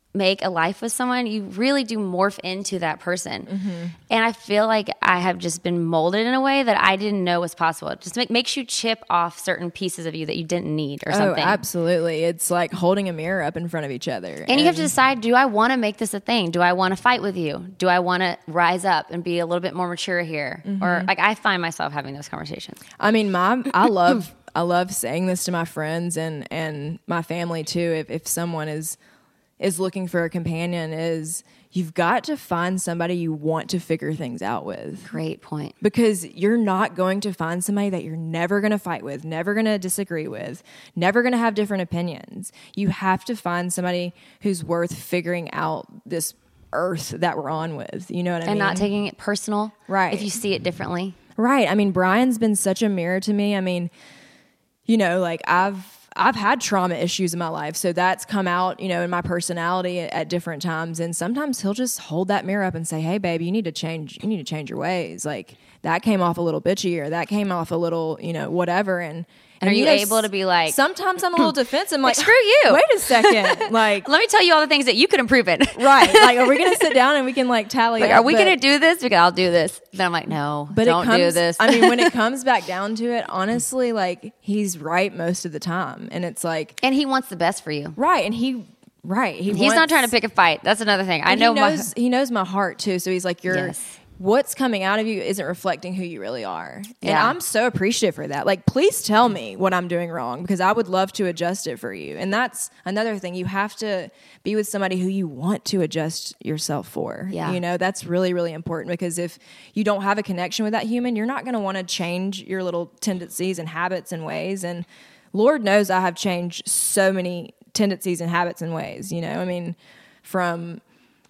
make a life with someone, you really do morph into that person. Mm-hmm. And I feel like I have just been molded in a way that I didn't know was possible. It just make, makes you chip off certain pieces of you that you didn't need or something. Oh, absolutely. It's like holding a mirror up in front of each other. And, and you have to decide, do I want to make this a thing? Do I want to fight with you? Do I want to rise up and be a little bit more mature here? Mm-hmm. Or like I find myself having those conversations. I mean, my I love I love saying this to my friends and, and my family too. If if someone is is looking for a companion, is you've got to find somebody you want to figure things out with. Great point. Because you're not going to find somebody that you're never going to fight with, never going to disagree with, never going to have different opinions. You have to find somebody who's worth figuring out this earth that we're on with. You know what I and mean? And not taking it personal. Right. If you see it differently. Right. I mean, Brian's been such a mirror to me. I mean, you know, like I've I've had trauma issues in my life, so that's come out, you know, in my personality at, at different times. And sometimes he'll just hold that mirror up and say, "Hey, baby, you need to change. You need to change your ways. Like that came off a little bitchy, or that came off a little, you know, whatever." And And are you, you know, able to be like... Sometimes I'm a little defensive. I'm like, screw you. Wait a second. Like, let me tell you all the things that you could improve it. Right. Like, are we going to sit down and we can like tally like, up? Are we But- going to do this? Because I'll do this. Then I'm like, no, But don't it comes, do this. I mean, when it comes back down to it, honestly, like he's right most of the time. And it's like... And he wants the best for you. Right. And he... Right. He He's wants, not trying to pick a fight. That's another thing. I know he knows, my... he knows my heart too. So he's like, you're... Yes. What's coming out of you isn't reflecting who you really are. And Yeah. I'm so appreciative for that. Like, please tell me what I'm doing wrong because I would love to adjust it for you. And that's another thing. You have to be with somebody who you want to adjust yourself for. Yeah. You know, that's really, really important because if you don't have a connection with that human, you're not going to want to change your little tendencies and habits and ways. And Lord knows I have changed so many tendencies and habits and ways, you know, I mean, from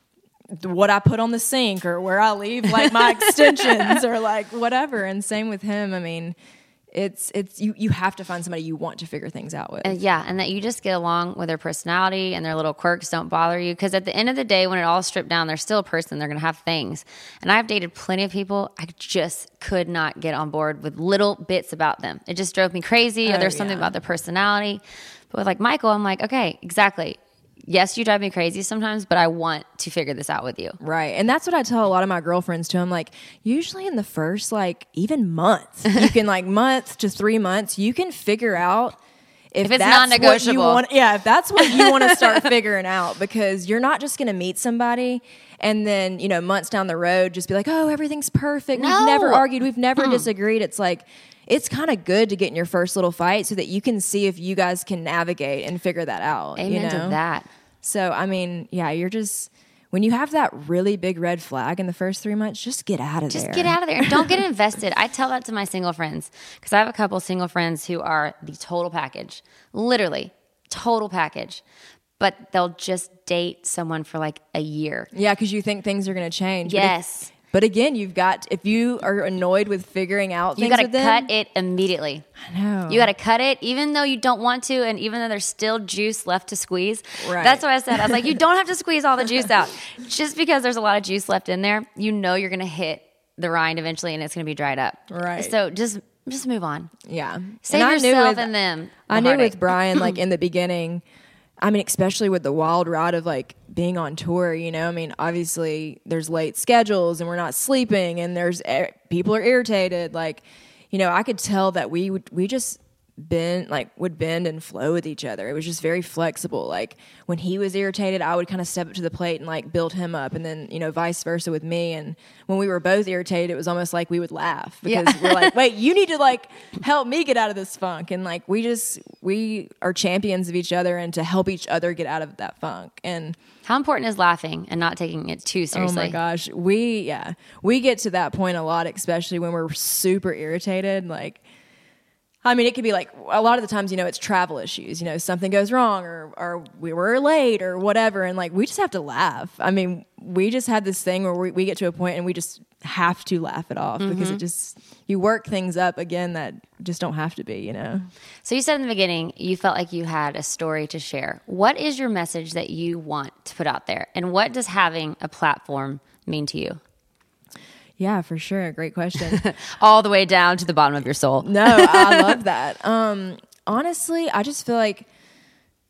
what I put on the sink or where I leave like my extensions or like whatever. And same with him. I mean, it's, it's, you, you have to find somebody you want to figure things out with. And yeah. And that you just get along with their personality and their little quirks don't bother you. Cause at the end of the day, when it all stripped down, they're still a person. They're going to have things. And I've dated plenty of people. I just could not get on board with little bits about them. It just drove me crazy. Oh, or there's something yeah. about their personality. But with like Michael, I'm like, okay, exactly. Yes, you drive me crazy sometimes, but I want to figure this out with you. Right. And that's what I tell a lot of my girlfriends too. I'm like, usually in the first, like even month, you can like month to three months, you can figure out if, If it's that's what non-negotiable. you want. Yeah. If that's what you want to start figuring out, because you're not just going to meet somebody and then, you know, months down the road, just be like, oh, everything's perfect. No. We've never argued. We've never disagreed. It's like, it's kind of good to get in your first little fight so that you can see if you guys can navigate and figure that out. Amen you know? to that. So, I mean, yeah, you're just, when you have that really big red flag in the first three months, just get out of Just there. get out of there and don't get invested. I tell that to my single friends because I have a couple single friends who are the total package, literally total package, but they'll just date someone for like a year. Yeah, because you think things are going to change. But if- Yes. But, again, you've got, if you are annoyed with figuring out You things got to with them, cut it immediately. I know. You got to cut it, even though you don't want to, and even though there's still juice left to squeeze. Right. That's what I said. I was like, you don't have to squeeze all the juice out. Just because there's a lot of juice left in there, you know you're going to hit the rind eventually, and it's going to be dried up. Right. So just just move on. Yeah. Save And I knew yourself with- and them. the I knew heartache. with Brian, like in the beginning, I mean, especially with the wild ride of like being on tour, you know, I mean, obviously there's late schedules and we're not sleeping and there's eh, people are irritated. Like, you know, I could tell that we would, we just bend, like would bend and flow with each other. It was just very flexible. Like when he was irritated, I would kind of step up to the plate and like build him up. And then, you know, vice versa with me. And when we were both irritated, it was almost like we would laugh because Yeah. we're like, wait, you need to like help me get out of this funk. And like, we just, we are champions of each other and to help each other get out of that funk. And How important is laughing and not taking it too seriously? oh my gosh, we, yeah, we get to that point a lot, especially when we're super irritated. Like, I mean, it could be like a lot of the times, you know, it's travel issues, you know, something goes wrong or, or we were late or whatever. And like, we just have to laugh. I mean, we just had this thing where we, we get to a point and we just have to laugh it off Mm-hmm. because it just, you work things up again that just don't have to be, you know? So you said in the beginning, you felt like you had a story to share. What is your message that you want to put out there? And what does having a platform mean to you? Yeah, for sure. Great question. All the way down to the bottom of your soul. No, I love that. Um, honestly, I just feel like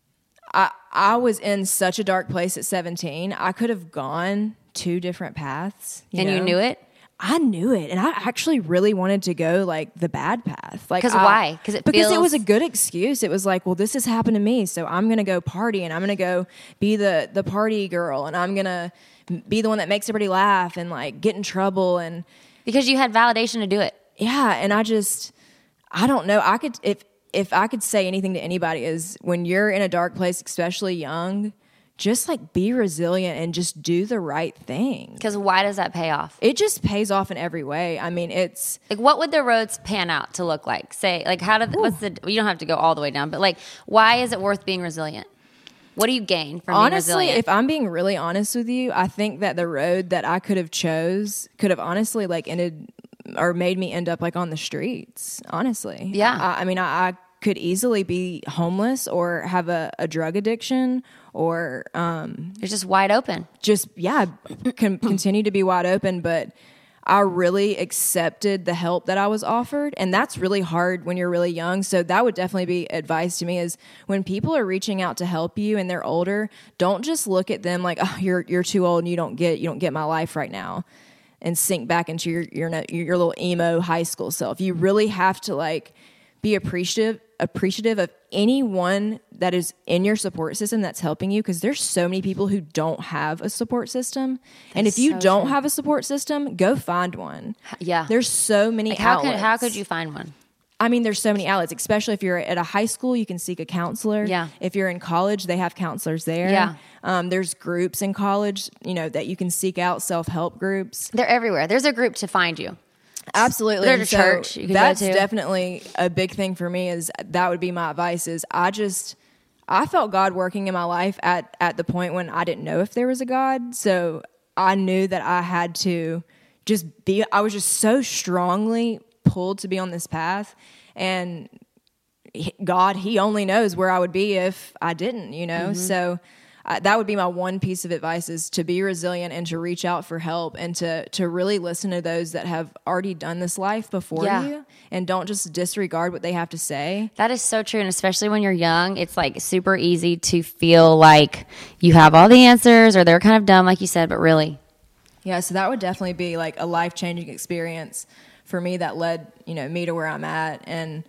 I, I was in such a dark place at seventeen. I could have gone two different paths. You and know? you knew it? I knew it, and I actually really wanted to go like the bad path. Like, 'Cause I- why? 'Cause it because it feels- was a good excuse. It was like, well, this has happened to me, so I'm gonna go party, and I'm gonna go be the the party girl, and I'm gonna be the one that makes everybody laugh and like get in trouble, and Because you had validation to do it. yeah. And I just, I don't know. I could if if I could say anything to anybody is when you're in a dark place, especially young, just like be resilient and just do the right thing. Because why does that pay off? It just pays off in every way. I mean, it's. Like, what would the roads pan out to look like? Say, like, how did, what's the, you don't have to go all the way down, but like, why is it worth being resilient? What do you gain from Honestly, being resilient? if I'm being really honest with you, I think that the road that I could have chose could have honestly like ended or made me end up like on the streets. Honestly, Yeah. I, I mean, I, I could easily be homeless or have a, a drug addiction or um, You're just wide open. just yeah, can continue to be wide open. But I really accepted the help that I was offered, and that's really hard when you're really young. So that would definitely be advice to me is when people are reaching out to help you and they're older, don't just look at them like, oh, you're you're too old and you don't get you don't get my life right now, and sink back into your your your little emo high school self. You really have to like be appreciative appreciative of anyone that is in your support system that's helping you, because there's so many people who don't have a support system. And if you so don't true. have a support system, go find one. Yeah. There's so many Like, how could, outlets. how could you find one? I mean, there's so many outlets, especially if you're at a high school, you can seek a counselor. Yeah. If you're in college, they have counselors there. Yeah. Um, there's groups in college, you know, that you can seek out, self-help groups. They're everywhere. There's a group to find you. Absolutely. There's And a so church you can go that's to. definitely a big thing for me is that would be my advice is I just, I felt God working in my life at, at the point when I didn't know if there was a God. So I knew that I had to just be, I was just so strongly pulled to be on this path. And he- God, he only knows where I would be if I didn't, you know? Mm-hmm. So uh, that would be my one piece of advice is to be resilient and to reach out for help and to, to really listen to those that have already done this life before Yeah. you and don't just disregard what they have to say. That is so true. And especially when you're young, it's like super easy to feel like you have all the answers or they're kind of dumb, like you said, but really. Yeah, so that would definitely be like a life-changing experience for me that led, you know, me to where I'm at. And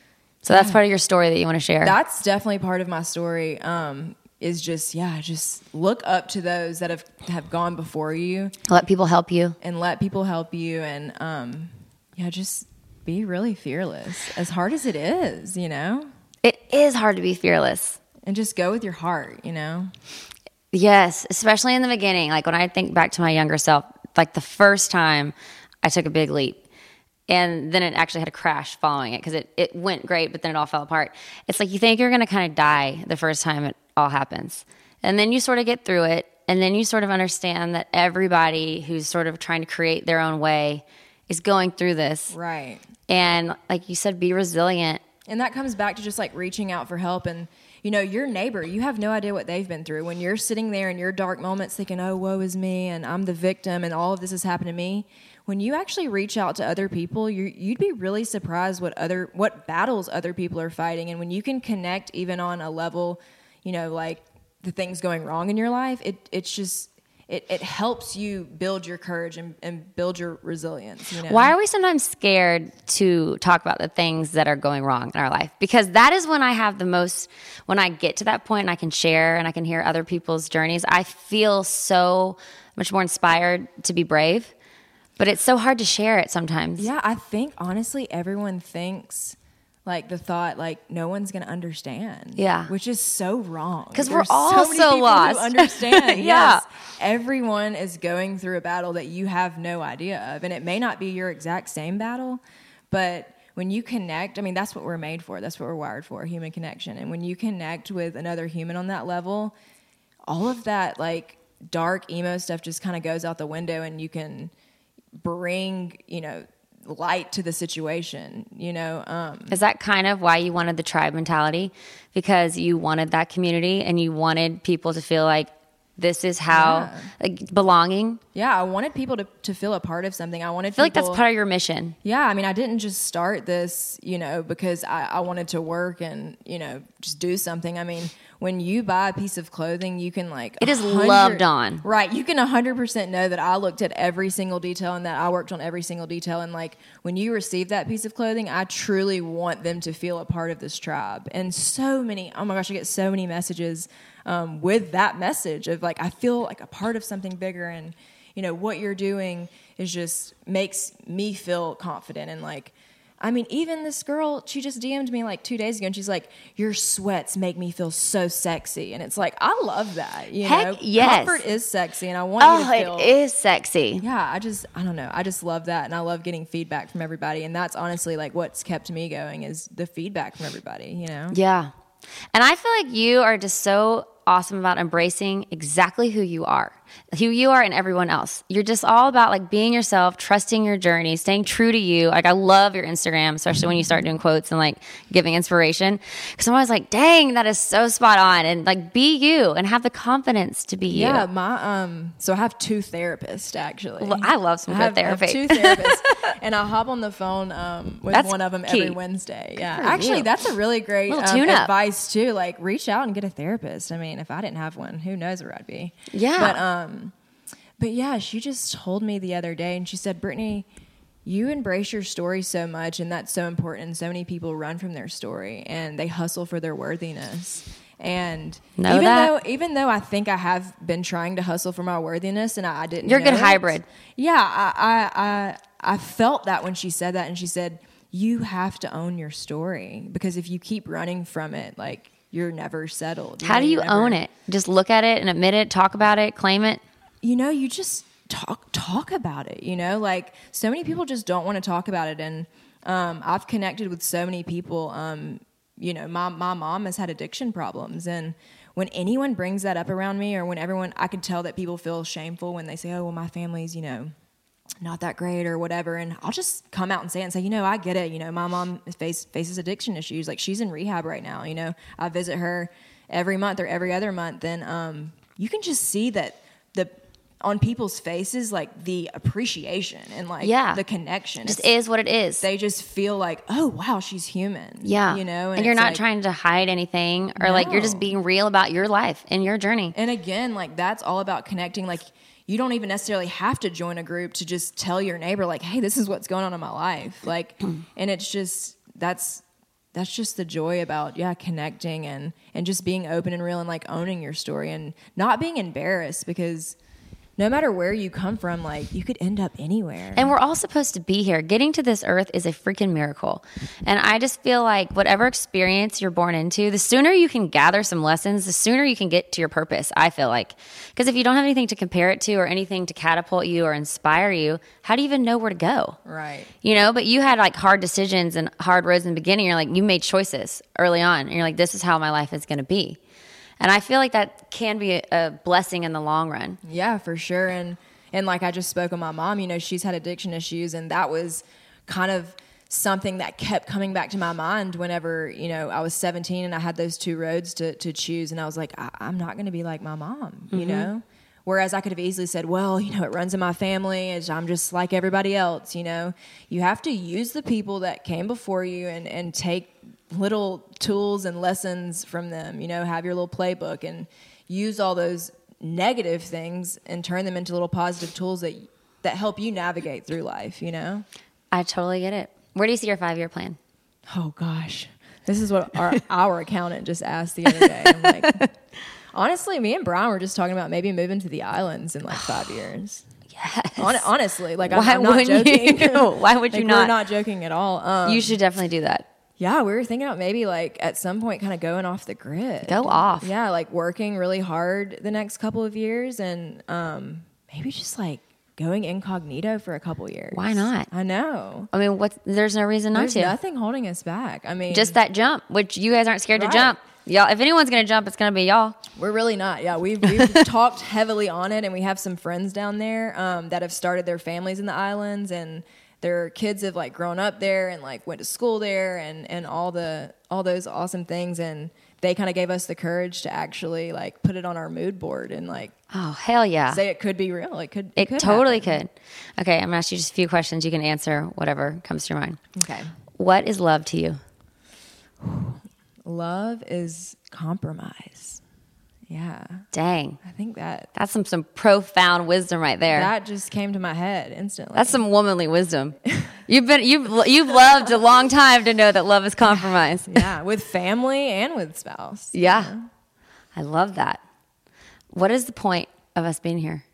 So that's part of your story that you want to share. that's definitely part of my story. Um, is just, yeah, just look up to those that have, have gone before you Let people help you. and let people help you. And, um, yeah, just be really fearless as hard as it is, you know, It is hard to be fearless. and just go with your heart, you know? Yes, especially in the beginning. Like when I think back to my younger self, like the first time I took a big leap and then it actually had a crash following it because it, it went great, but then it all fell apart. It's like you think you're going to kind of die the first time it all happens. And then you sort of get through it. And then you sort of understand that everybody who's sort of trying to create their own way is going through this. Right. And like you said, be resilient. And that comes back to just like reaching out for help. And, you know, your neighbor, you have no idea what they've been through. When you're sitting there in your dark moments thinking, oh, woe is me, and I'm the victim, and all of this has happened to me. When you actually reach out to other people, you, you'd be really surprised what other what battles other people are fighting. And when you can connect even on a level, you know, like the things going wrong in your life, it it's just, it, it helps you build your courage and, and build your resilience. You know? Why are we sometimes scared to talk about the things that are going wrong in our life? Because that is when I have the most, when I get to that point and I can share and I can hear other people's journeys, I feel so much more inspired to be brave. But it's so hard to share it sometimes. Yeah, I think honestly everyone thinks like the thought like no one's going to understand. Yeah. Which is so wrong. 'Cause we're There's all many so people who lost. understand. Yeah. Yes. Everyone is going through a battle that you have no idea of, and it may not be your exact same battle, but when you connect, I mean that's what we're made for. That's what we're wired for, human connection. And when you connect with another human on that level, all of that like dark emo stuff just kind of goes out the window, and you can bring, you know, light to the situation, you know. Um, Is that kind of why you wanted the tribe mentality? Because you wanted that community and you wanted people to feel like this is how, Yeah. like belonging? Yeah, I wanted people to, to feel a part of something. I wanted I feel people, like that's part of your mission. Yeah, I mean, I didn't just start this, you know, because I, I wanted to work and, you know, just do something. I mean, when you buy a piece of clothing, you can like... It is loved on. Right. You can one hundred percent know that I looked at every single detail and that I worked on every single detail. And like, when you receive that piece of clothing, I truly want them to feel a part of this tribe. And so many, oh my gosh, I get so many messages um, with that message of like, I feel like a part of something bigger, and you know, what you're doing is just makes me feel confident. And like, I mean, even this girl, she just D M'd me like two days ago and she's like, your sweats make me feel so sexy. And it's like, I love that. You Heck know, yes. Comfort is sexy, and I want Oh, you to feel. it is sexy. Yeah, I just, I don't know. I just love that. And I love getting feedback from everybody. And that's honestly like what's kept me going, is the feedback from everybody, you know? Yeah. And I feel like you are just so awesome about embracing exactly who you are, who you are and everyone else. You're just all about like being yourself, trusting your journey, staying true to you. Like, I love your Instagram, especially when you start doing quotes and like giving inspiration. Cause I'm always like, dang, that is so spot on. And like, be you and have the confidence to be you. Yeah, my um. So I have two therapists actually. Well, I love some I good have, therapy. I have two therapists, and I hop on the phone um with That's one of them key. every Wednesday. Yeah, for actually, you. that's a really great Little um, tune-up. advice too. Like, reach out and get a therapist. I mean, if I didn't have one, who knows where I'd be? Yeah. But um, but yeah, she just told me the other day, and she said, Brittany, you embrace your story so much, and that's so important. And so many people run from their story and they hustle for their worthiness. And Know even that. though even though I think I have been trying to hustle for my worthiness, and I, I didn't, You're a know good it, hybrid. Yeah, I, I I I felt that when she said that, and she said, you have to own your story, because if you keep running from it, like, you're never settled. How know, do you you're never- own it? Just look at it and admit it, talk about it, claim it. You know, you just talk talk about it. You know, like, so many people just don't want to talk about it, and um, I've connected with so many people. Um, you know, my my mom has had addiction problems, and when anyone brings that up around me, or when everyone, I can tell that people feel shameful when they say, "Oh, well, my family's, you know, not that great," or whatever. And I'll just come out and say it and say, you know, I get it. You know, my mom face, faces addiction issues. Like, she's in rehab right now. You know, I visit her every month or every other month, and um, you can just see that the on people's faces, like, the appreciation and like Yeah. the connection. Just It's- is what it is. they just feel like, oh wow, she's human. Yeah. you know, And, you're it's not like- trying to hide anything, or like, you're just No. being real about your life and your journey. And again, like, that's all about connecting. Like, you don't even necessarily have to join a group to just tell your neighbor, like, hey, this is what's going on in my life. Like, and it's just, that's, that's just the joy about, yeah, connecting and, and just being open and real, and like owning your story and not being embarrassed, because no matter where you come from, like, you could end up anywhere. And we're all supposed to be here. Getting to this earth is a freaking miracle. And I just feel like whatever experience you're born into, the sooner you can gather some lessons, the sooner you can get to your purpose, I feel like. Because if you don't have anything to compare it to, or anything to catapult you or inspire you, how do you even know where to go? Right. You know, but you had like hard decisions and hard roads in the beginning. You're like, you made choices early on. And you're like, this is how my life is going to be. And I feel like that can be a, a blessing in the long run. Yeah, for sure. And and like, I just spoke with my mom, you know, she's had addiction issues, and that was kind of something that kept coming back to my mind whenever, you know, I was seventeen and I had those two roads to, to choose. And I was like, I, I'm not going to be like my mom, you mm-hmm. know? Whereas I could have easily said, well, you know, it runs in my family, and I'm just like everybody else, you know? You have to use the people that came before you, and, and take little tools and lessons from them, you know, have your little playbook, and use all those negative things and turn them into little positive tools that that help you navigate through life, you know? I totally get it. Where do you see your five-year plan? Oh, gosh. This is what our, our accountant just asked the other day. I'm like, honestly, me and Brian were just talking about maybe moving to the islands in like five years. Yes. Hon- honestly, like, Why I'm, I'm not wouldn't joking. you? Why would you Like, not? We're not joking at all. Um, You should definitely do that. Yeah, we were thinking about maybe like at some point kind of going off the grid. Go off. Yeah, like working really hard the next couple of years, and um, maybe just like going incognito for a couple years. Why not? I know. I mean, what? There's no reason not There's to. nothing holding us back. I mean, Just that jump, which you guys aren't scared Right. to jump. Y'all, if anyone's going to jump, it's going to be y'all. we're really not. Yeah, we've, we've talked heavily on it, and we have some friends down there um, that have started their families in the islands, and their kids have like grown up there and like went to school there, and, and all the all those awesome things. And they kind of gave us the courage to actually like put it on our mood board and like, oh, hell yeah. say it could be real. It could, It could totally happen. could. Okay, I'm going to ask you just a few questions. You can answer whatever comes to your mind. Okay. What is love to you? Love is compromise. Yeah. Dang. I think that That's some, some profound wisdom right there. that just came to my head instantly. That's some womanly wisdom. You've been you've you've loved a long time to know that love is compromise. yeah, with family and with spouse. Yeah. I love that. What is the point of us being here?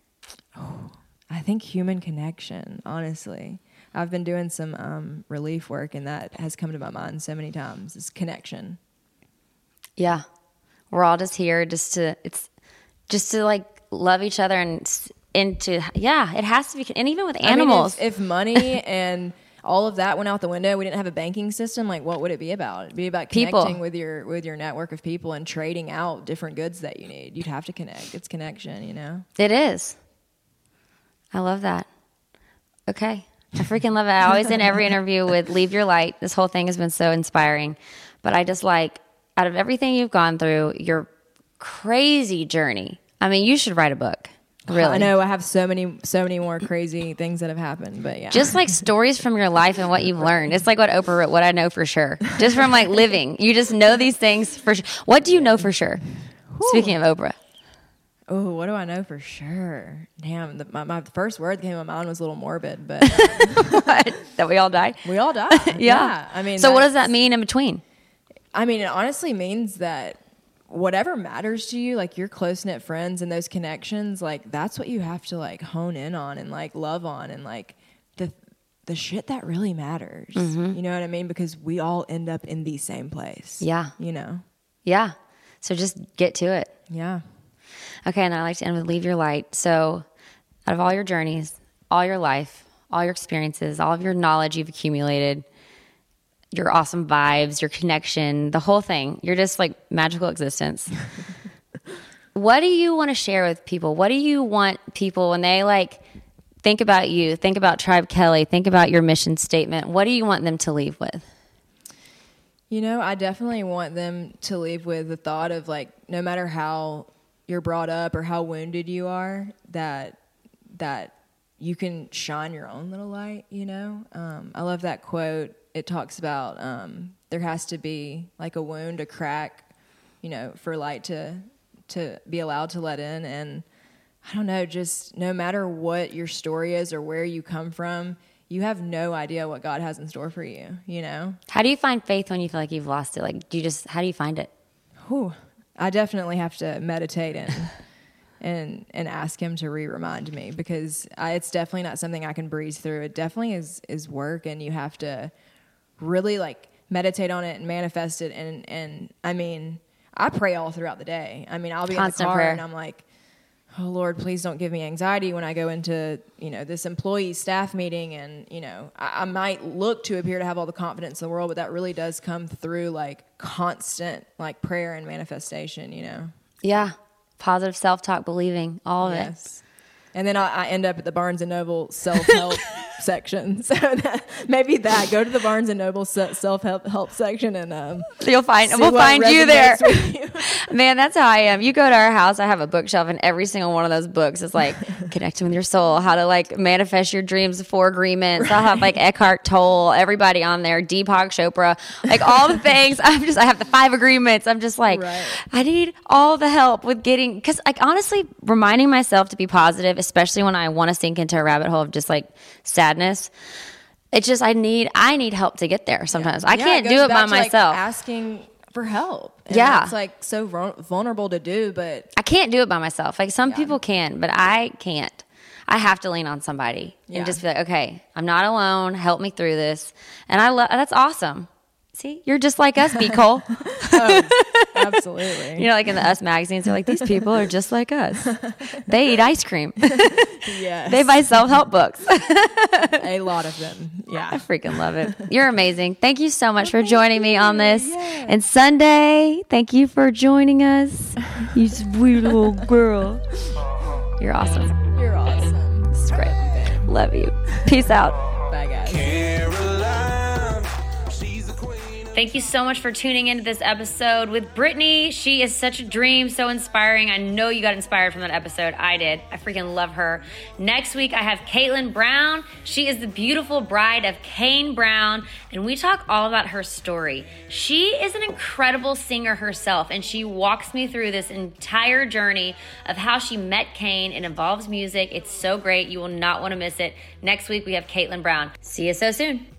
I think human connection, honestly. I've been doing some um, relief work, and that has come to my mind so many times, is connection. Yeah. We're all just here just to, it's just to like love each other and s- into, yeah, it has to be, and even with animals. I mean, if, if money and all of that went out the window, we didn't have a banking system, like what would it be about? It'd be about People. connecting with your with your network of people and trading out different goods that you need. You'd have to connect. It's connection, you know? It is. I love that. Okay. I freaking love it. I always end every interview with leave your light. This whole thing has been so inspiring. But I just like, out of everything you've gone through, your crazy journey. I mean, you should write a book. Really. I know I have so many so many more crazy things that have happened, but yeah. Just like stories from your life and what you've learned. It's like what Oprah wrote, what I know for sure. Just from like living. You just know these things for sure. What do you know for sure? Speaking of Oprah. Oh, what do I know for sure? Damn, the, my, my first word that came to my mind was a little morbid, but um, That we all died? we all died. Yeah. yeah. I mean, so what does that's- that mean in between? I mean, it honestly means that whatever matters to you, like your close-knit friends and those connections, like that's what you have to like hone in on and like love on and like the the shit that really matters. Mm-hmm. You know what I mean? Because we all end up in the same place. Yeah. You know? Yeah. So just get to it. Yeah. Okay, and I like to end with leave your light. So out of all your journeys, all your life, all your experiences, all of your knowledge you've accumulated, your awesome vibes, your connection, the whole thing, you're just like magical existence. What do you want to share with people? What do you want people when they like think about you, think about Tribe Kelly, think about your mission statement? What do you want them to leave with? You know, I definitely want them to leave with the thought of like, no matter how you're brought up or how wounded you are, that that you can shine your own little light, you know? Um, I love that quote. It talks about um, there has to be like a wound, a crack, you know, for light to to be allowed to let in. And I don't know, just no matter what your story is or where you come from, you have no idea what God has in store for you, you know? How do you find faith when you feel like you've lost it? Like, do you just, how do you find it? Whew. I definitely have to meditate and and and ask him to re-remind me, because I, it's definitely not something I can breeze through. It definitely is is work, and you have to really like meditate on it and manifest it. And and I mean, I pray all throughout the day. I mean, I'll be Constant in the car prayer. and I'm like, oh Lord, please don't give me anxiety when I go into, you know, this employee staff meeting. And, you know, I, I might look to appear to have all the confidence in the world, but that really does come through like constant like prayer and manifestation, you know? Yeah. Positive self-talk, believing, all of it. Yes. And then I, I end up at the Barnes and Noble self-help section. So that, maybe that, go to the Barnes and Noble se- self-help help section and um, You'll find, see we'll what find you there. resonates with you. Man, that's how I am. You go to our house, I have a bookshelf, and every single one of those books is like connecting with your soul, how to like manifest your dreams, the four agreements. I'll have like Eckhart Tolle, everybody on there, Deepak Chopra, like all the things. I'm just, I have the five agreements. I'm just like, Right. I need all the help with getting, because like honestly, reminding myself to be positive, especially when I want to sink into a rabbit hole of just like sadness. It's just, I need, I need help to get there sometimes. I Yeah, can't it do goes it by back to, like, myself. asking for help. And Yeah. It's like so vul- vulnerable to do, but I can't do it by myself. Like some Yeah. people can, but I can't. I have to lean on somebody Yeah. and just be like, okay, I'm not alone. Help me through this. And I love, that's awesome. See, you're just like us, B. Cole. absolutely. You know, like in the Us magazines, they're like, these people are just like us. They eat ice cream. Yes. They buy self-help books. A lot of them. Yeah. I freaking love it. You're amazing. Thank you so much for joining me on this. Yeah. And Sunday, thank you for joining us. You sweet little girl. You're awesome. You're awesome. It's great. Love you. Peace out. Bye, guys. Caroline, she's the queen. Thank you so much for tuning into this episode with Brittany. She is such a dream, so inspiring. I know you got inspired from that episode. I did. I freaking love her. Next week, I have Caitlin Brown. She is the beautiful bride of Kane Brown, and we talk all about her story. She is an incredible singer herself, and she walks me through this entire journey of how she met Kane. It involves music. It's so great. You will not want to miss it. Next week, we have Caitlin Brown. See you so soon.